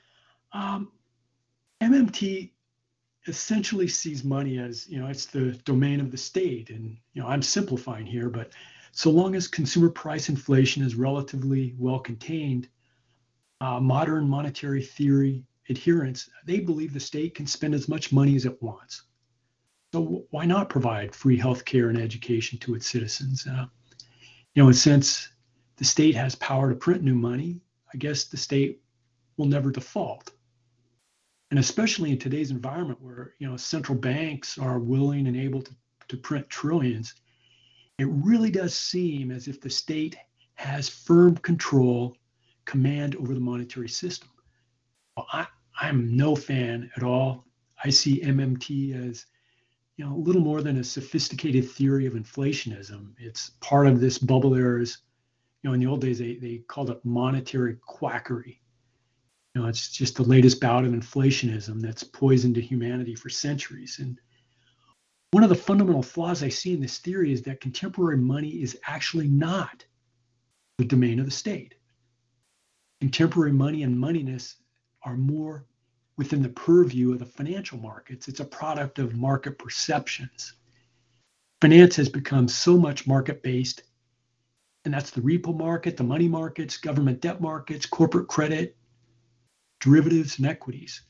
MMT essentially sees money as, it's the domain of the state. And, I'm simplifying here, but so long as consumer price inflation is relatively well contained, modern monetary theory adherents, they believe the state can spend as much money as it wants. So why not provide free health care and education to its citizens? And since the state has power to print new money, I guess the state will never default. And especially in today's environment where, central banks are willing and able to print trillions, it really does seem as if the state has firm control, command over the monetary system. Well, I'm no fan at all. I see MMT as, a little more than a sophisticated theory of inflationism. It's part of this bubble era's, in the old days, they called it monetary quackery. It's just the latest bout of inflationism that's poisoned to humanity for centuries. And one of the fundamental flaws I see in this theory is that contemporary money is actually not the domain of the state. Contemporary money and moneyness are more within the purview of the financial markets. It's a product of market perceptions. Finance has become so much market-based, and that's the repo market, the money markets, government debt markets, corporate credit, derivatives, and equities.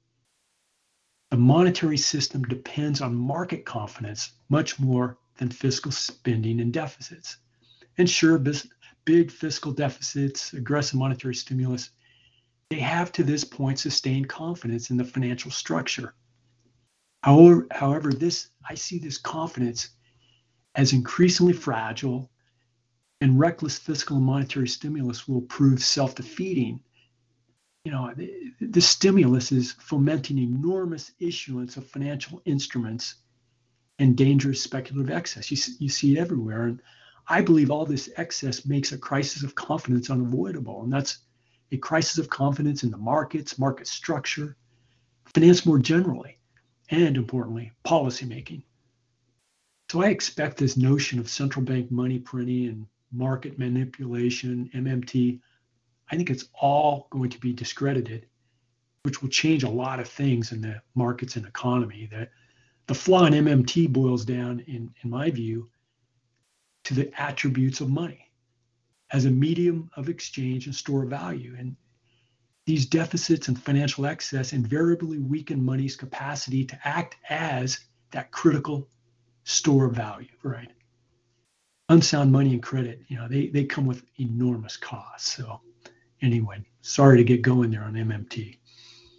The monetary system depends on market confidence much more than fiscal spending and deficits. And sure, big fiscal deficits, aggressive monetary stimulus, they have to this point sustained confidence in the financial structure. However, I see this confidence as increasingly fragile, and reckless fiscal and monetary stimulus will prove self-defeating. This stimulus is fomenting enormous issuance of financial instruments and dangerous speculative excess. You see it everywhere. And I believe all this excess makes a crisis of confidence unavoidable. And that's a crisis of confidence in the markets, market structure, finance more generally, and importantly, policymaking. So I expect this notion of central bank money printing and market manipulation, MMT, I think it's all going to be discredited, which will change a lot of things in the markets and economy. That the flaw in MMT boils down, in my view, to the attributes of money as a medium of exchange and store of value. And these deficits and financial excess invariably weaken money's capacity to act as that critical store of value, right? Unsound money and credit, they come with enormous costs. So anyway, sorry to get going there on MMT.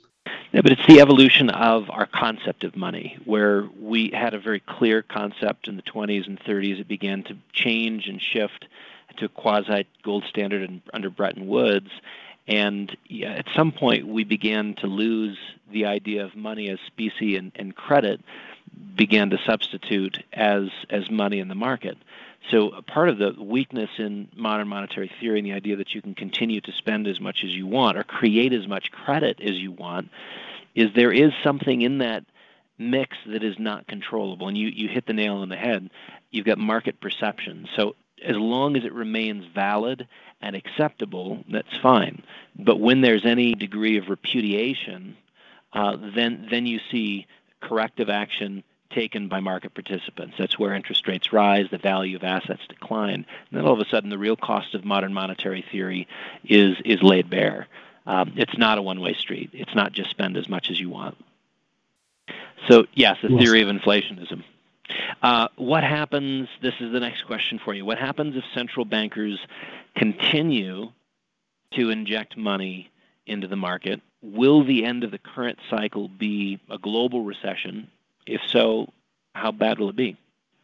Yeah, but it's the evolution of our concept of money, where we had a very clear concept in the 20s and 30s. It began to change and shift to a quasi-gold standard under Bretton Woods. And yeah, at some point, we began to lose the idea of money as specie, and credit began to substitute as money in the market. So a part of the weakness in modern monetary theory and the idea that you can continue to spend as much as you want or create as much credit as you want is there is something in that mix that is not controllable. And you hit the nail on the head. You've got market perception. So as long as it remains valid and acceptable, that's fine. But when there's any degree of repudiation, then you see corrective action taken by market participants. That's where interest rates rise, the value of assets decline, and then all of a sudden the real cost of modern monetary theory is laid bare. It's not a one-way street. It's not just spend as much as you want. So yes, the theory of inflationism. What happens, this is the next question for you, what happens if central bankers continue to inject money into the market? Will the end of the current cycle be a global recession? If so, how bad will it be?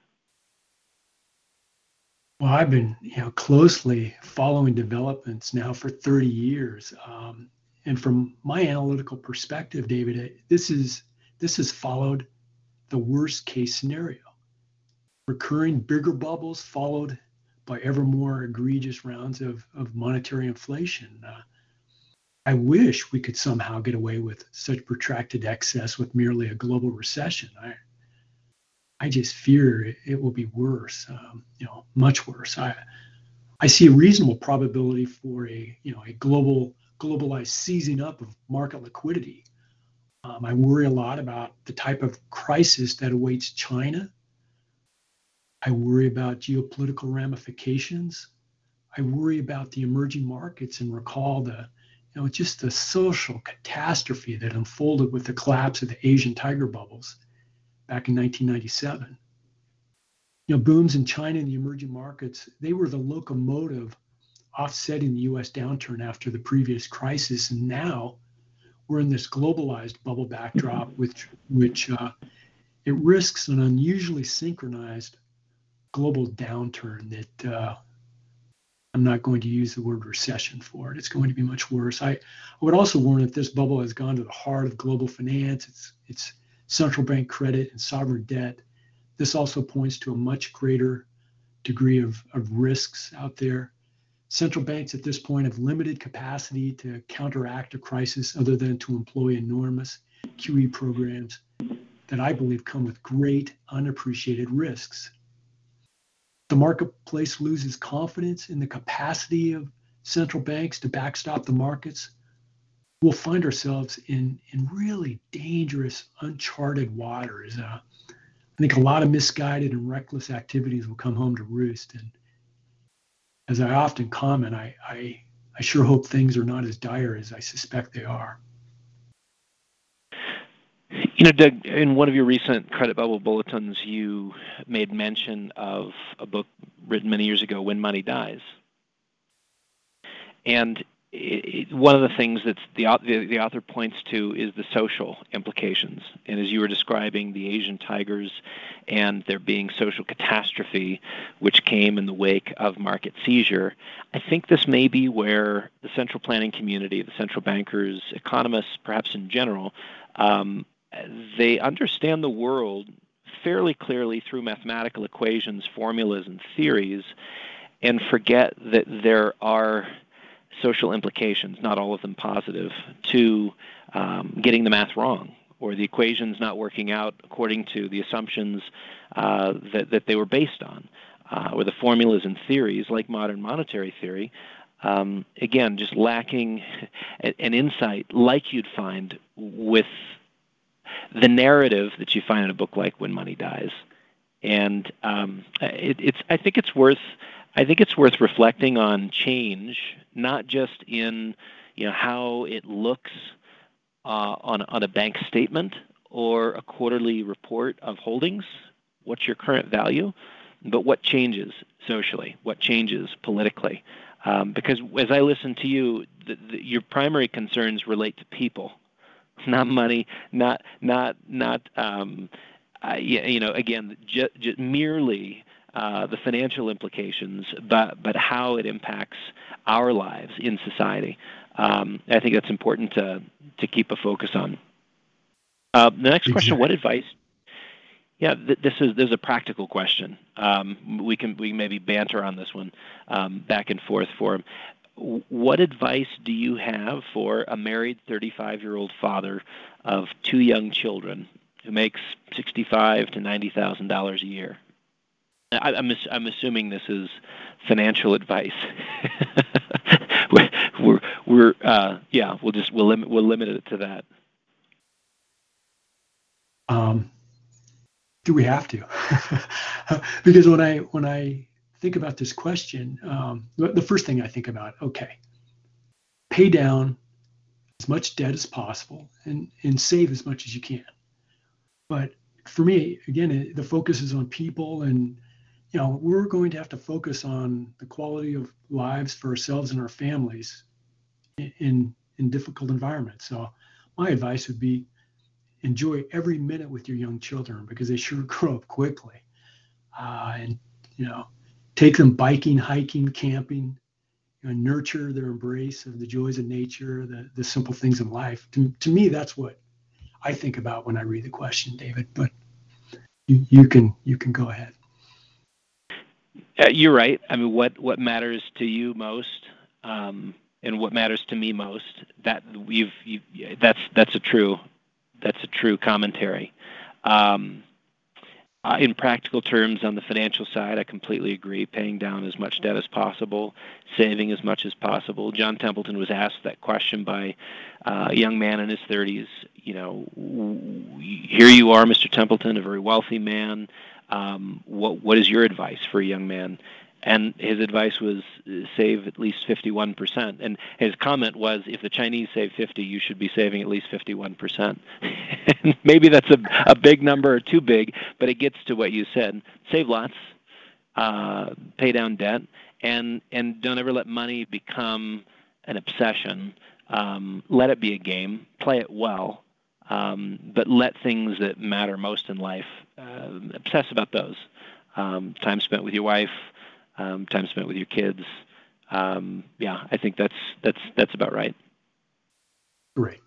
Well, I've been closely following developments now for 30 years. And from my analytical perspective, David, this has followed the worst case scenario. Recurring bigger bubbles followed by ever more egregious rounds of monetary inflation. I wish we could somehow get away with such protracted excess with merely a global recession. I just fear it will be worse, much worse. I see a reasonable probability for a globalized seizing up of market liquidity. I worry a lot about the type of crisis that awaits China. I worry about geopolitical ramifications. I worry about the emerging markets and recall just the social catastrophe that unfolded with the collapse of the Asian tiger bubbles back in 1997. Booms in China and the emerging markets, they were the locomotive offsetting the U.S. downturn after the previous crisis. And now we're in this globalized bubble backdrop, which it risks an unusually synchronized global downturn that I'm not going to use the word recession for it. It's going to be much worse. I would also warn that this bubble has gone to the heart of global finance. It's central bank credit and sovereign debt. This also points to a much greater degree of risks out there. Central banks at this point have limited capacity to counteract a crisis other than to employ enormous QE programs that I believe come with great unappreciated risks. The marketplace loses confidence in the capacity of central banks to backstop the markets. We'll find ourselves in really dangerous, uncharted waters. I think a lot of misguided and reckless activities will come home to roost. And as I often comment, I sure hope things are not as dire as I suspect they are. Doug, in one of your recent credit bubble bulletins, you made mention of a book written many years ago, When Money Dies. And one of the things that the author points to is the social implications. And as you were describing the Asian tigers and there being social catastrophe, which came in the wake of market seizure, I think this may be where the central planning community, the central bankers, economists, perhaps in general, they understand the world fairly clearly through mathematical equations, formulas, and theories, and forget that there are social implications, not all of them positive, to getting the math wrong or the equations not working out according to the assumptions that they were based on, or the formulas and theories like modern monetary theory, again, just lacking an insight like you'd find with the narrative that you find in a book like When Money Dies. And I think it's worth reflecting on change, not just in how it looks on a bank statement or a quarterly report of holdings, what's your current value, but what changes socially, what changes politically. Because as I listen to you, your primary concerns relate to people, not money, again, just merely the financial implications, but how it impacts our lives in society. I think that's important to keep a focus on. The next question: Exactly. what advice? Yeah, this is a practical question. We can maybe banter on this one back and forth for him. What advice do you have for a married 35-year-old father of two young children who makes $65,000 to $90,000 a year? I'm assuming this is financial advice. we'll limit it to that. Do we have to? Because when I think about this question, the first thing I think about, okay, pay down as much debt as possible and save as much as you can. But for me, again, the focus is on people, and we're going to have to focus on the quality of lives for ourselves and our families in difficult environments. So my advice would be enjoy every minute with your young children, because they sure grow up quickly. And take them biking, hiking, camping, nurture their embrace of the joys of nature, the simple things in life. To me, that's what I think about when I read the question, David. But you can go ahead. You're right. I mean, what matters to you most, and what matters to me most. That's a true commentary. In practical terms, on the financial side, I completely agree. Paying down as much debt as possible, saving as much as possible. John Templeton was asked that question by a young man in his 30s. Here you are, Mr. Templeton, a very wealthy man. What is your advice for a young man? And his advice was save at least 51%. And his comment was, if the Chinese save 50, you should be saving at least 51%. Maybe that's a big number or too big, but it gets to what you said. Save lots, pay down debt, and don't ever let money become an obsession. Let it be a game. Play it well, but let things that matter most in life, obsess about those. Time spent with your wife, time spent with your kids. I think that's about right. Great.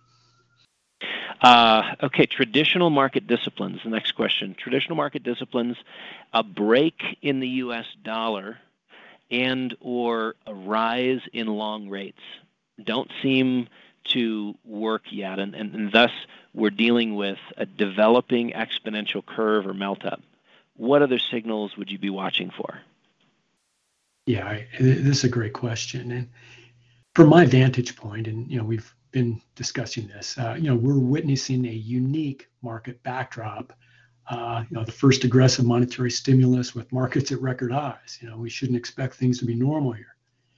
Okay, traditional market disciplines. The next question. Traditional market disciplines, a break in the U.S. dollar and or a rise in long rates don't seem to work yet, and thus we're dealing with a developing exponential curve or melt-up. What other signals would you be watching for? Yeah, this is a great question. And from my vantage point, and we've been discussing this, we're witnessing a unique market backdrop. The first aggressive monetary stimulus with markets at record highs. We shouldn't expect things to be normal here.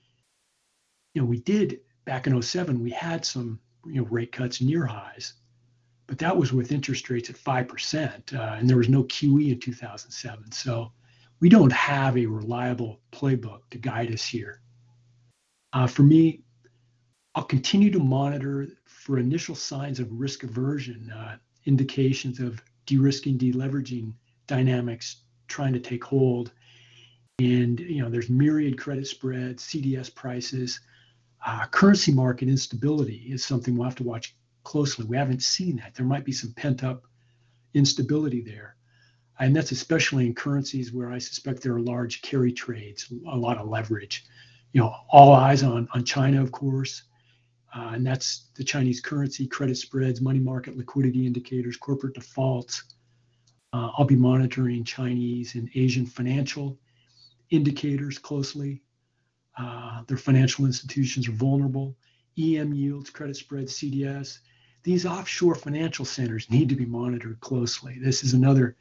We did back in 2007, we had some rate cuts near highs, but that was with interest rates at 5%, and there was no QE in 2007. So we don't have a reliable playbook to guide us here. For me, I'll continue to monitor for initial signs of risk aversion, indications of de-risking, deleveraging dynamics trying to take hold. And there's myriad credit spreads, CDS prices, currency market instability is something we'll have to watch closely. We haven't seen that. There might be some pent-up instability there. And that's especially in currencies where I suspect there are large carry trades, a lot of leverage. All eyes on China, of course. And that's the Chinese currency, credit spreads, money market liquidity indicators, corporate defaults. I'll be monitoring Chinese and Asian financial indicators closely. Their financial institutions are vulnerable. EM yields, credit spreads, CDS. These offshore financial centers need to be monitored closely. This is another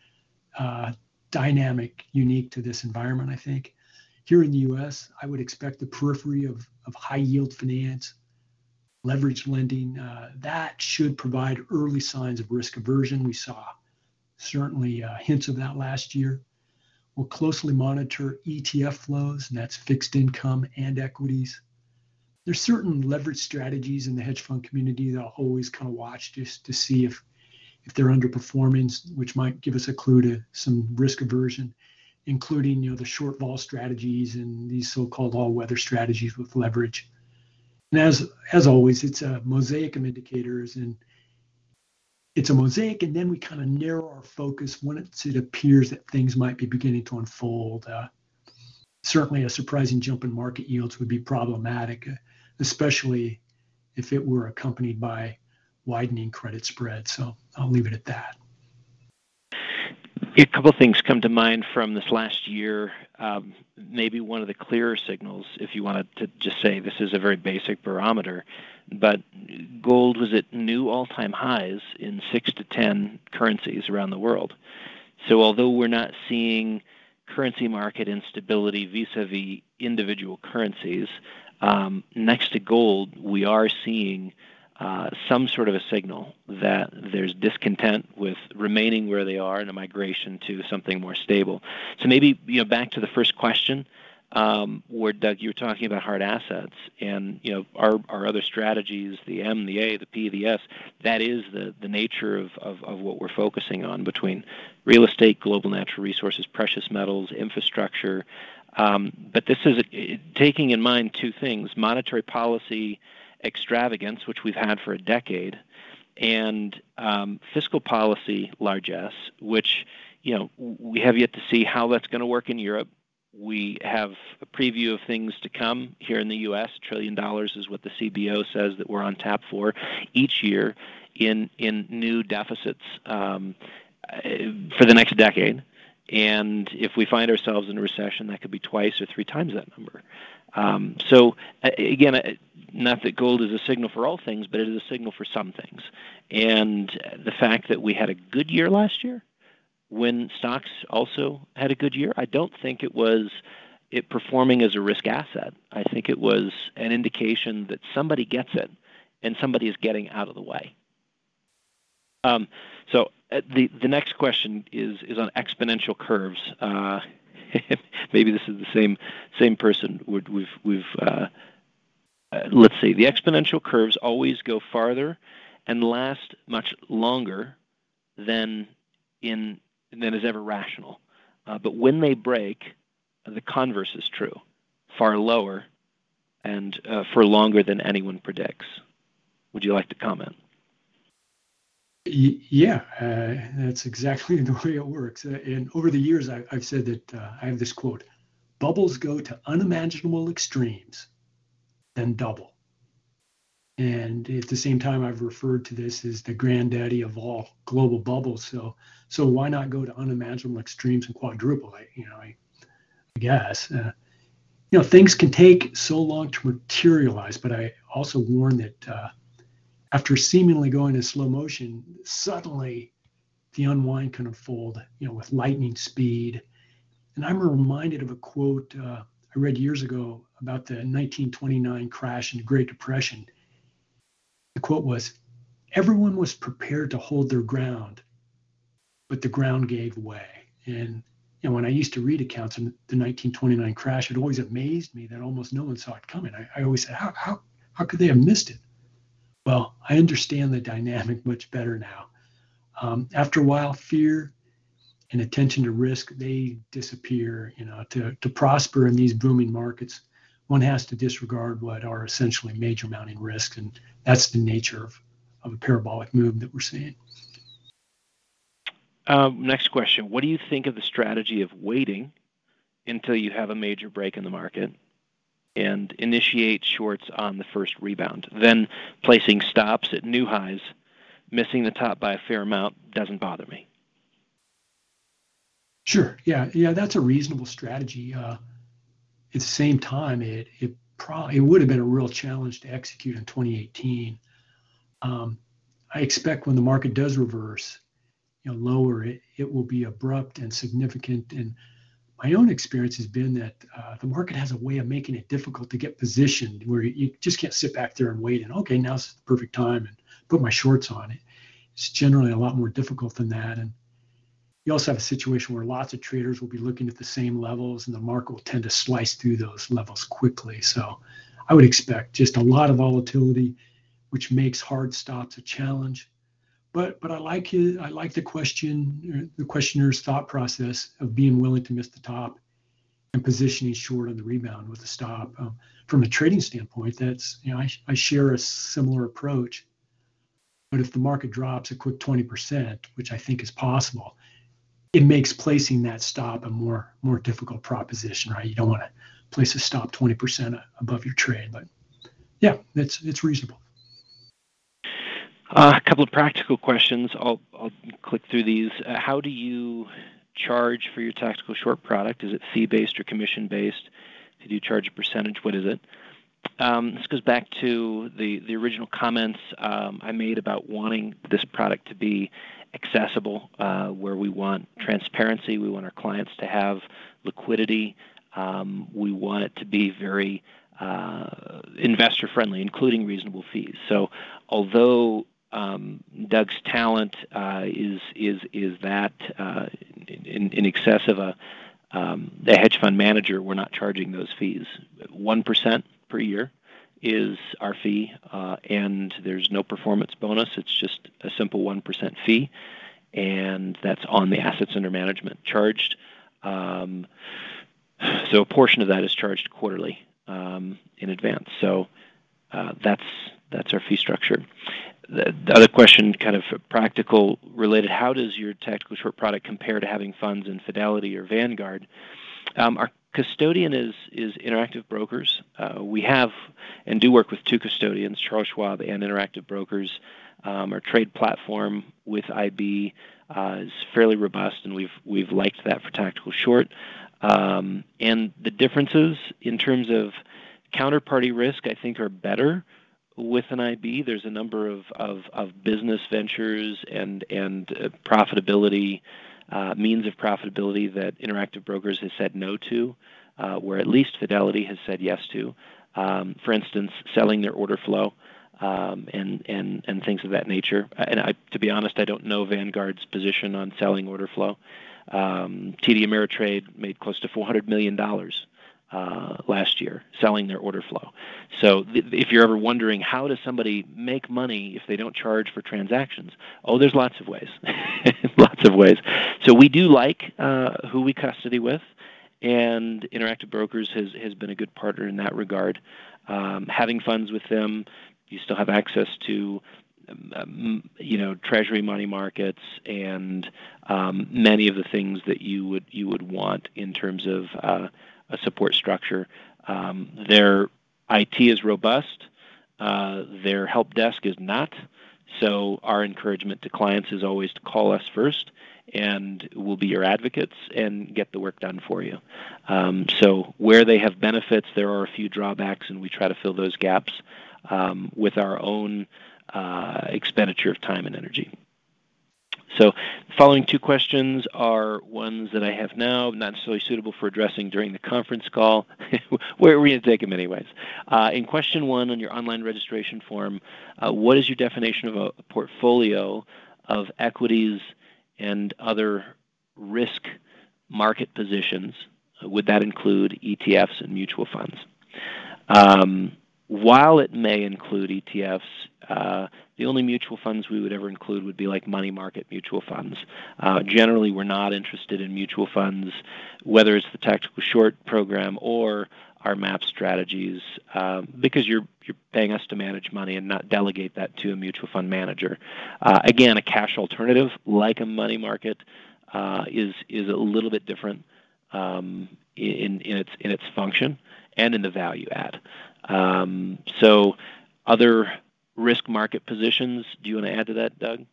dynamic unique to this environment, I think. Here in the U.S., I would expect the periphery of high yield finance, leveraged lending, that should provide early signs of risk aversion. We saw certainly hints of that last year. We'll closely monitor ETF flows, and that's fixed income and equities. There's certain leverage strategies in the hedge fund community that I'll always kind of watch just to see if they're underperforming, which might give us a clue to some risk aversion, including the short vol strategies and these so-called all-weather strategies with leverage. And as always, it's a mosaic of indicators, and it's a mosaic, and then we kind of narrow our focus when it appears that things might be beginning to unfold. Certainly, a surprising jump in market yields would be problematic, especially if it were accompanied by widening credit spreads. So I'll leave it at that. A couple of things come to mind from this last year. Maybe one of the clearer signals, if you wanted to just say this is a very basic barometer, but gold was at new all-time highs in 6 to 10 currencies around the world. So although we're not seeing currency market instability vis-a-vis individual currencies, next to gold, we are seeing some sort of a signal that there's discontent with remaining where they are and a migration to something more stable. So maybe back to the first question, where Doug, you were talking about hard assets, and our other strategies, the M, the A, the P, the S. That is the nature of what we're focusing on between real estate, global natural resources, precious metals, infrastructure. But this is taking in mind two things: monetary policy extravagance, which we've had for a decade, and fiscal policy largesse, which we have yet to see how that's going to work in Europe. We have a preview of things to come here in the U.S. $1 trillion is what the CBO says that we're on tap for each year in new deficits for the next decade. And if we find ourselves in a recession, that could be twice or three times that number. So again, not that gold is a signal for all things, but it is a signal for some things. And the fact that we had a good year last year, when stocks also had a good year, I don't think it was it performing as a risk asset. I think it was an indication that somebody gets it and somebody is getting out of the way. So the next question is on exponential curves. Maybe this is the same person. Let's see. The exponential curves always go farther and last much longer than is ever rational. But when they break, the converse is true, far lower and for longer than anyone predicts. Would you like to comment? Yeah, that's exactly the way it works. And over the years, I've said that I have this quote: bubbles go to unimaginable extremes, then double. And at the same time, I've referred to this as the granddaddy of all global bubbles. So why not go to unimaginable extremes and quadruple? I guess. Things can take so long to materialize, but I also warn that after seemingly going in slow motion, suddenly the unwind can unfold, with lightning speed. And I'm reminded of a quote I read years ago about the 1929 crash and the Great Depression. The quote was, "Everyone was prepared to hold their ground, but the ground gave way." And when I used to read accounts of the 1929 crash, it always amazed me that almost no one saw it coming. I always said, how could they have missed it? Well, I understand the dynamic much better now. After a while, fear and attention to risk, they disappear. To prosper in these booming markets, one has to disregard what are essentially major mounting risks, and that's the nature of a parabolic move that we're seeing. Next question. What do you think of the strategy of waiting until you have a major break in the market and initiate shorts on the first rebound, then placing stops at new highs? Missing the top by a fair amount doesn't bother me. Sure. Yeah, that's a reasonable strategy. At the same time, it would have been a real challenge to execute in 2018. I expect when the market does reverse, lower, it will be abrupt and significant. And my own experience has been that the market has a way of making it difficult to get positioned, where you just can't sit back there and wait and, okay, now's the perfect time and put my shorts on. It's generally a lot more difficult than that. And you also have a situation where lots of traders will be looking at the same levels, and the market will tend to slice through those levels quickly. So I would expect just a lot of volatility, which makes hard stops a challenge. But I like it. I like the questioner's thought process of being willing to miss the top and positioning short on the rebound with a stop. From a trading standpoint, that's I share a similar approach. But if the market drops a quick 20%, which I think is possible, it makes placing that stop a more difficult proposition, right? You don't want to place a stop 20% above your trade, but yeah, it's reasonable. A couple of practical questions. I'll click through these. How do you charge for your tactical short product? Is it fee-based or commission-based? Do you charge a percentage? What is it? This goes back to the original comments I made about wanting this product to be accessible, where we want transparency. We want our clients to have liquidity. We want it to be very investor-friendly, including reasonable fees. So although Doug's talent is that in excess of a hedge fund manager, we're not charging those fees. 1% per year is our fee, and there's no performance bonus. It's just a simple 1% fee, and that's on the assets under management charged. So a portion of that is charged quarterly in advance. So that's our fee structure. The other question, kind of practical related, how does your tactical short product compare to having funds in Fidelity or Vanguard? Our custodian is Interactive Brokers. We have and do work with two custodians, Charles Schwab and Interactive Brokers. Our trade platform with IB is fairly robust, and we've liked that for tactical short. And the differences in terms of counterparty risk, I think, are better with an IB. There's a number of business ventures and profitability, means of profitability that Interactive Brokers has said no to, where at least Fidelity has said yes to. For instance, selling their order flow and things of that nature. And to be honest, I don't know Vanguard's position on selling order flow. TD Ameritrade made close to $400 million last year selling their order flow. So if you're ever wondering how does somebody make money if they don't charge for transactions, there's lots of ways. Lots of ways. So we do like who we custody with, and Interactive Brokers has been a good partner in that regard. Having funds with them, you still have access to treasury money markets and many of the things that you would want in terms of a support structure. Their IT is robust. Their help desk is not. So our encouragement to clients is always to call us first, and we'll be your advocates and get the work done for you. So where they have benefits, there are a few drawbacks, and we try to fill those gaps with our own expenditure of time and energy. So the following two questions are ones that I have now, not necessarily suitable for addressing during the conference call. We're going to take them anyways. In question one on your online registration form, what is your definition of a portfolio of equities and other risk market positions? Would that include ETFs and mutual funds? While it may include ETFs, the only mutual funds we would ever include would be like money market mutual funds. Generally, we're not interested in mutual funds, whether it's the tactical short program or our MAP strategies, because you're paying us to manage money and not delegate that to a mutual fund manager. Again, a cash alternative like a money market is a little bit different in its function and in the value add. So other risk market positions, do you want to add to that, Doug?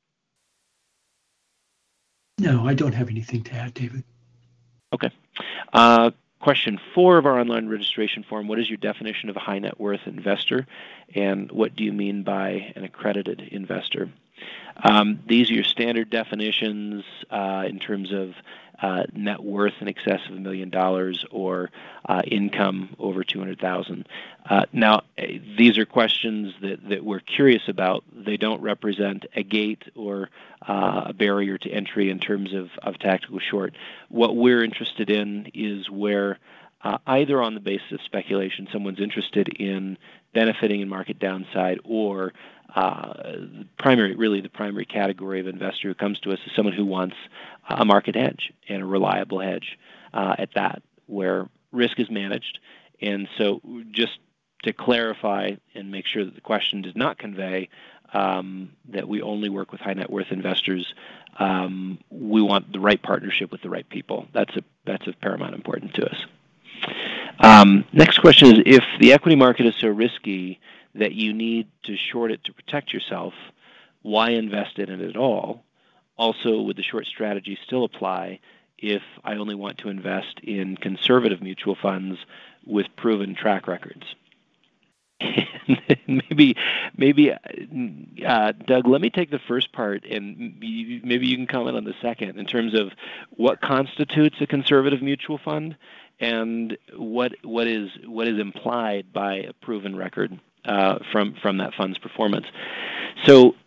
No, I don't have anything to add, David. Okay. Question 4 of our online registration form, what is your definition of a high net worth investor, and what do you mean by an accredited investor? These are your standard definitions in terms of net worth in excess of $1 million or income over $200,000. Now, these are questions that we're curious about. They don't represent a gate or a barrier to entry in terms of tactical short. What we're interested in is where either on the basis of speculation, someone's interested in benefiting in market downside, or the primary category of investor who comes to us is someone who wants a market hedge and a reliable hedge at that, where risk is managed. And so just to clarify and make sure that the question does not convey that we only work with high net worth investors, we want the right partnership with the right people. That's of paramount importance to us. Next question is, if the equity market is so risky that you need to short it to protect yourself, why invest in it at all? Also, would the short strategy still apply if I only want to invest in conservative mutual funds with proven track records? maybe, Doug, let me take the first part, and maybe you can comment on the second in terms of what constitutes a conservative mutual fund and what is implied by a proven record from that fund's performance. So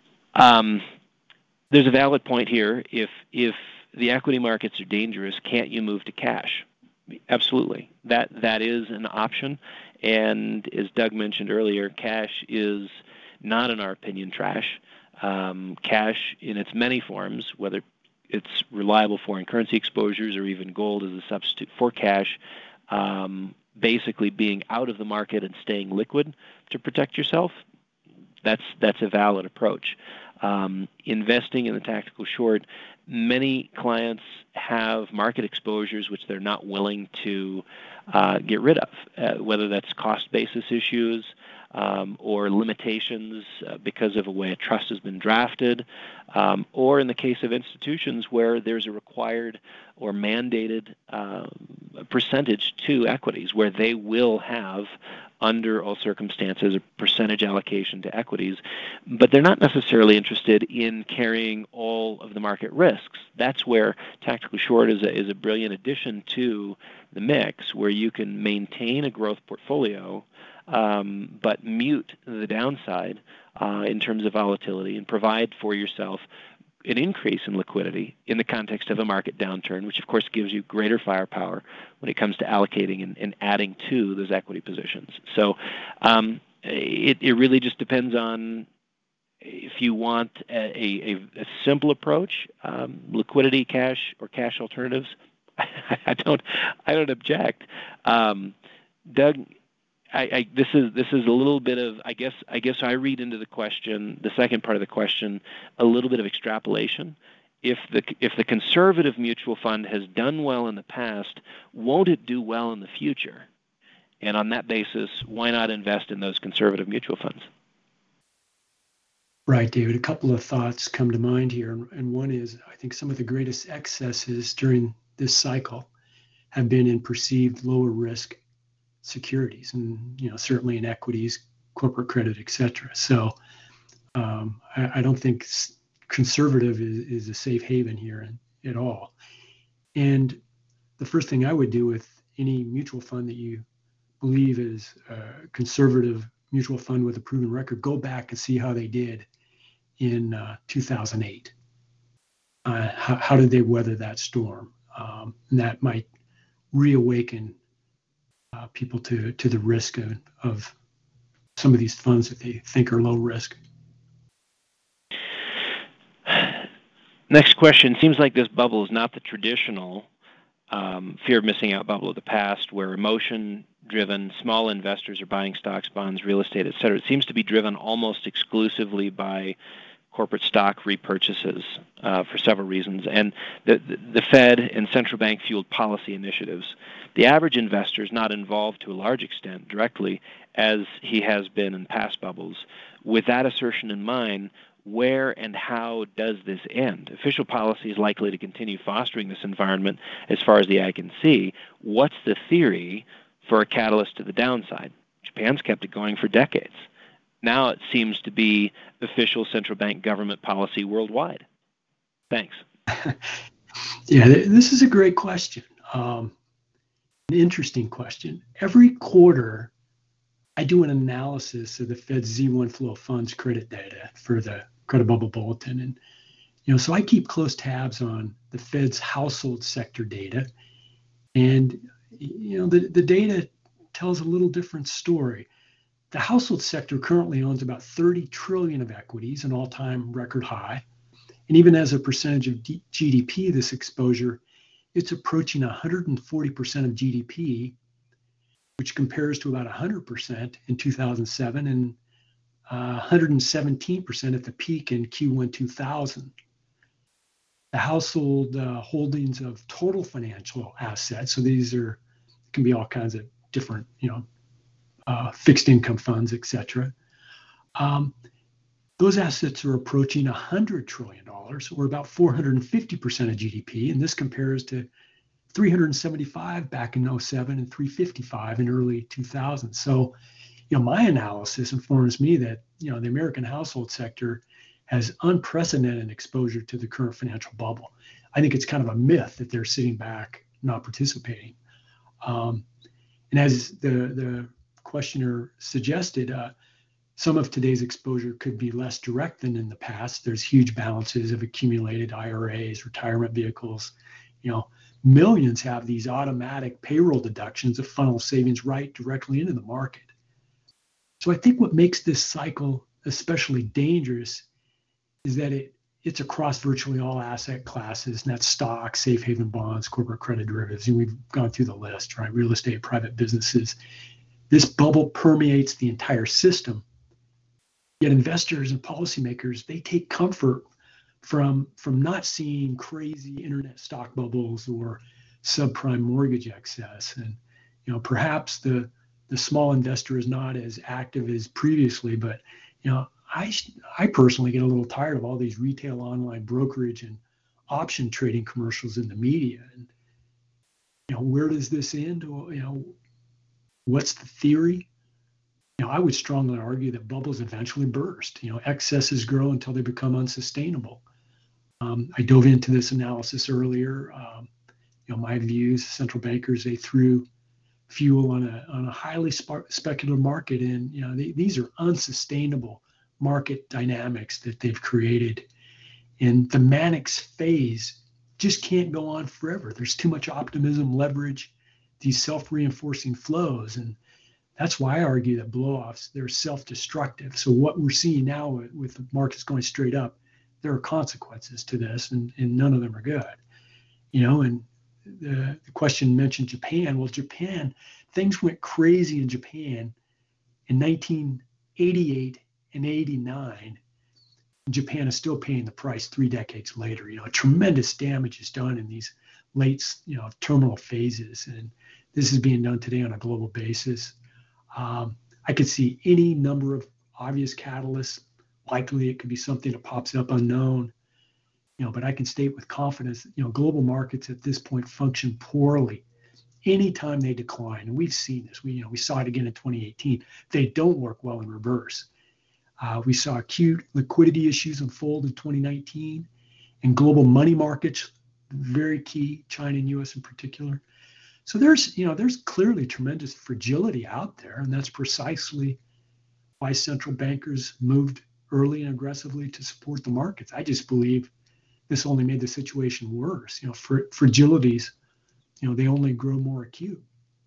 there's a valid point here. If the equity markets are dangerous, can't you move to cash? Absolutely. That is an option. And as Doug mentioned earlier, cash is not, in our opinion, trash. Cash in its many forms, whether it's reliable foreign currency exposures or even gold as a substitute for cash, basically being out of the market and staying liquid to protect yourself, that's a valid approach. Investing in the tactical short, many clients have market exposures which they're not willing to get rid of, whether that's cost basis issues or limitations because of the way a trust has been drafted, or in the case of institutions where there's a required or mandated percentage to equities, where they will have, under all circumstances, a percentage allocation to equities, but they're not necessarily interested in carrying all of the market risks. That's where tactical short is a brilliant addition to the mix, where you can maintain a growth portfolio, but mute the downside in terms of volatility and provide for yourself an increase in liquidity in the context of a market downturn, which of course gives you greater firepower when it comes to allocating and adding to those equity positions. So it really just depends on if you want a simple approach, liquidity, cash, or cash alternatives. I don't object. Doug, this is a little bit of, I guess I read into the question, the second part of the question, a little bit of extrapolation. If the conservative mutual fund has done well in the past, won't it do well in the future? And on that basis, why not invest in those conservative mutual funds? Right, David. A couple of thoughts come to mind here. And one is, I think some of the greatest excesses during this cycle have been in perceived lower risk securities, and certainly in equities, corporate credit, etc. So I don't think conservative is a safe haven here at all. And the first thing I would do with any mutual fund that you believe is a conservative mutual fund with a proven record, go back and see how they did in 2008. How did they weather that storm? And that might reawaken people to the risk of some of these funds that they think are low risk. Next question. Seems like this bubble is not the traditional fear of missing out bubble of the past, where emotion-driven small investors are buying stocks, bonds, real estate, et cetera. It seems to be driven almost exclusively by corporate stock repurchases for several reasons, and the Fed and central bank fueled policy initiatives. The average investor is not involved to a large extent directly, as he has been in past bubbles. With that assertion in mind, where and how does this end? Official policy is likely to continue fostering this environment as far as the eye can see. What's the theory for a catalyst to the downside? Japan's kept it going for decades. Now it seems to be official central bank government policy worldwide. Thanks. Yeah, this is a great question. An interesting question. Every quarter, I do an analysis of the Fed's Z1 flow of funds credit data for the Credit Bubble Bulletin. And, so I keep close tabs on the Fed's household sector data. And the data tells a little different story. The household sector currently owns about 30 trillion of equities, an all-time record high. And even as a percentage of GDP, this exposure, it's approaching 140% of GDP, which compares to about 100% in 2007 and 117% at the peak in Q1 2000. The household holdings of total financial assets, so these can be all kinds of different, fixed income funds, et cetera. Those assets are approaching $100 trillion, or about 450% of GDP, and this compares to 375 back in 07 and 355 in early 2000. So, my analysis informs me that, the American household sector has unprecedented exposure to the current financial bubble. I think it's kind of a myth that they're sitting back, not participating. And as the questioner suggested, some of today's exposure could be less direct than in the past. There's huge balances of accumulated IRAs, retirement vehicles. Millions have these automatic payroll deductions that funnel savings right directly into the market. So I think what makes this cycle especially dangerous is that it's across virtually all asset classes, and that's stocks, safe haven bonds, corporate credit derivatives, and we've gone through the list, right? Real estate, private businesses. This bubble permeates the entire system. Yet investors and policymakers, they take comfort from not seeing crazy internet stock bubbles or subprime mortgage excess. And perhaps the small investor is not as active as previously, but I personally get a little tired of all these retail online brokerage and option trading commercials in the media. And where does this end? What's the theory? I would strongly argue that bubbles eventually burst. Excesses grow until they become unsustainable. I dove into this analysis earlier. My views, central bankers, they threw fuel on a highly speculative market, and these are unsustainable market dynamics that they've created. And the manic phase just can't go on forever. There's too much optimism, leverage, these self-reinforcing flows, and that's why I argue that blow-offs, they're self-destructive. So what we're seeing now with the markets going straight up, there are consequences to this, and none of them are good. And the question mentioned Japan. Well, Japan, things went crazy in Japan in 1988 and 89. Japan is still paying the price 3 decades later. Tremendous damage is done in these late, terminal phases, and this is being done today on a global basis. I could see any number of obvious catalysts. Likely it could be something that pops up unknown, but I can state with confidence, global markets at this point function poorly anytime they decline. And we've seen this. We saw it again in 2018. They don't work well in reverse. We saw acute liquidity issues unfold in 2019, and global money markets, very key, China and US in particular. So there's clearly tremendous fragility out there, and that's precisely why central bankers moved early and aggressively to support the markets. I just believe this only made the situation worse. Fragilities, they only grow more acute.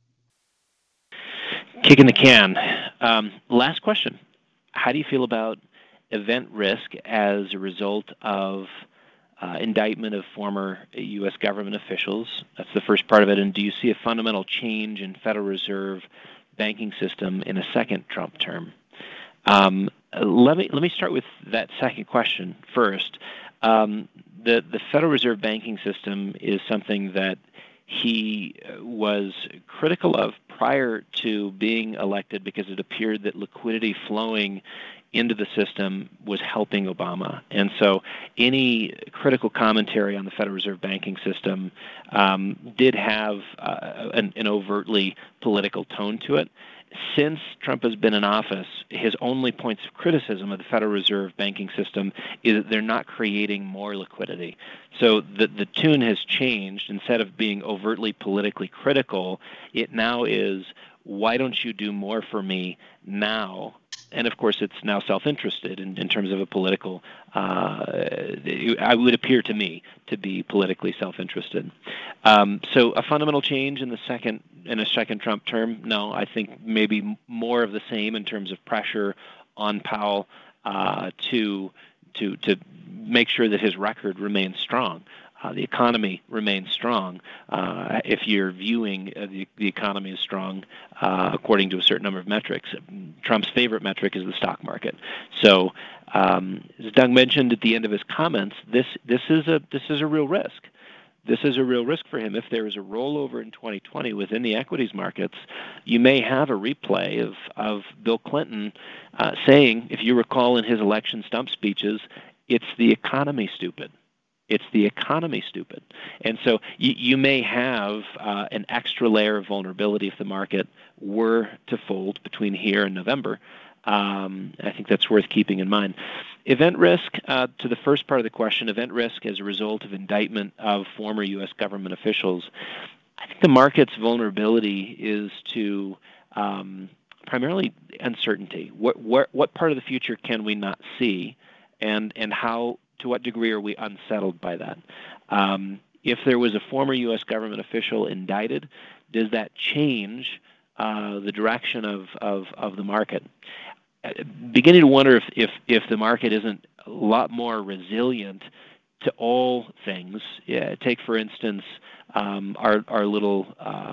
Kicking the can. Last question. How do you feel about event risk as a result of indictment of former U.S. government officials? That's the first part of it. And do you see a fundamental change in Federal Reserve banking system in a second Trump term? Let me start with that second question first. The Federal Reserve banking system is something that he was critical of prior to being elected because it appeared that liquidity flowing into the system was helping Obama. And so any critical commentary on the Federal Reserve banking system did have an overtly political tone to it. Since Trump has been in office, his only points of criticism of the Federal Reserve banking system is that they're not creating more liquidity. So the tune has changed. Instead of being overtly politically critical, it now is, why don't you do more for me now And of course, it's now self-interested in terms of a political. I would appear to me to be politically self-interested. So a fundamental change in a second Trump term? No, I think maybe more of the same in terms of pressure on Powell to make sure that his record remains strong. The economy remains strong if you're viewing the economy as strong according to a certain number of metrics. Trump's favorite metric is the stock market. So, as Doug mentioned at the end of his comments, this is a real risk. This is a real risk for him. If there is a rollover in 2020 within the equities markets, you may have a replay of Bill Clinton saying, if you recall in his election stump speeches, it's the economy, stupid. It's the economy, stupid. And so you may have an extra layer of vulnerability if the market were to fold between here and November. I think that's worth keeping in mind. Event risk, to the first part of the question, event risk as a result of indictment of former U.S. government officials. I think the market's vulnerability is to primarily uncertainty. What part of the future can we not see, and how, to what degree are we unsettled by that? If there was a former U.S. government official indicted, does that change the direction of the market? Beginning to wonder if the market isn't a lot more resilient to all things. Yeah, take for instance our little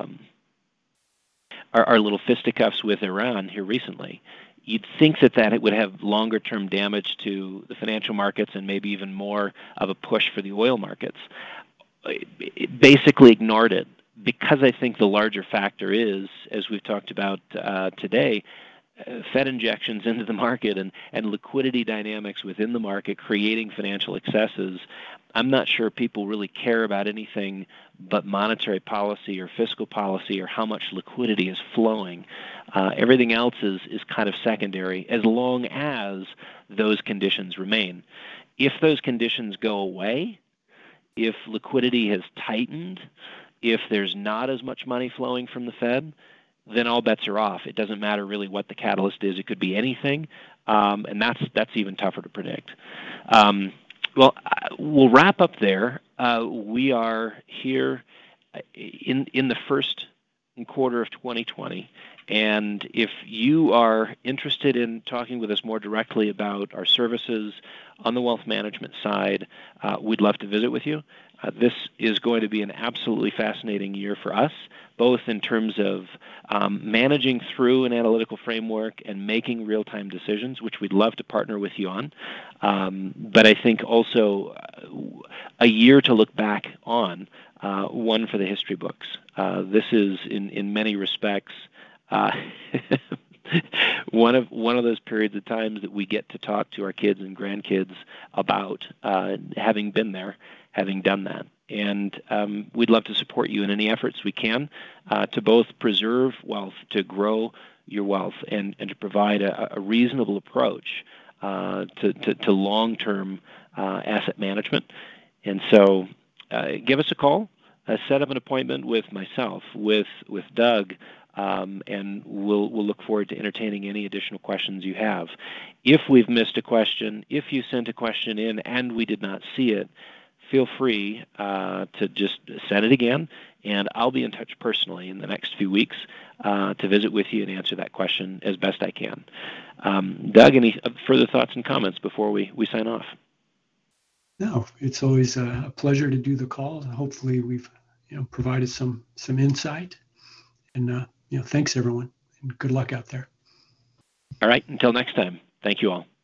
fisticuffs with Iran here recently. You'd think that it would have longer-term damage to the financial markets and maybe even more of a push for the oil markets. It basically ignored it because I think the larger factor is, as we've talked about today, Fed injections into the market and liquidity dynamics within the market creating financial excesses. I'm not sure people really care about anything but monetary policy or fiscal policy or how much liquidity is flowing. Everything else is kind of secondary as long as those conditions remain. If those conditions go away, if liquidity has tightened, if there's not as much money flowing from the Fed, then all bets are off. It doesn't matter really what the catalyst is. It could be anything, and that's even tougher to predict. Well, we'll wrap up there. We are here in the first quarter of 2020, and if you are interested in talking with us more directly about our services on the wealth management side, we'd love to visit with you. This is going to be an absolutely fascinating year for us, both in terms of managing through an analytical framework and making real-time decisions, which we'd love to partner with you on. But I think also a year to look back on, one for the history books. This is, in many respects, one of those periods of times that we get to talk to our kids and grandkids about having been there, having done that. And we'd love to support you in any efforts we can to both preserve wealth, to grow your wealth, and to provide a reasonable approach to long-term asset management. And so give us a call, set up an appointment with myself, with Doug, and we'll look forward to entertaining any additional questions you have. If we've missed a question, if you sent a question in and we did not see it, feel free to just send it again, and I'll be in touch personally in the next few weeks to visit with you and answer that question as best I can. Doug, any further thoughts and comments before we sign off? No, it's always a pleasure to do the call. Hopefully we've provided some insight. And thanks everyone, and good luck out there. All right, until next time. Thank you all.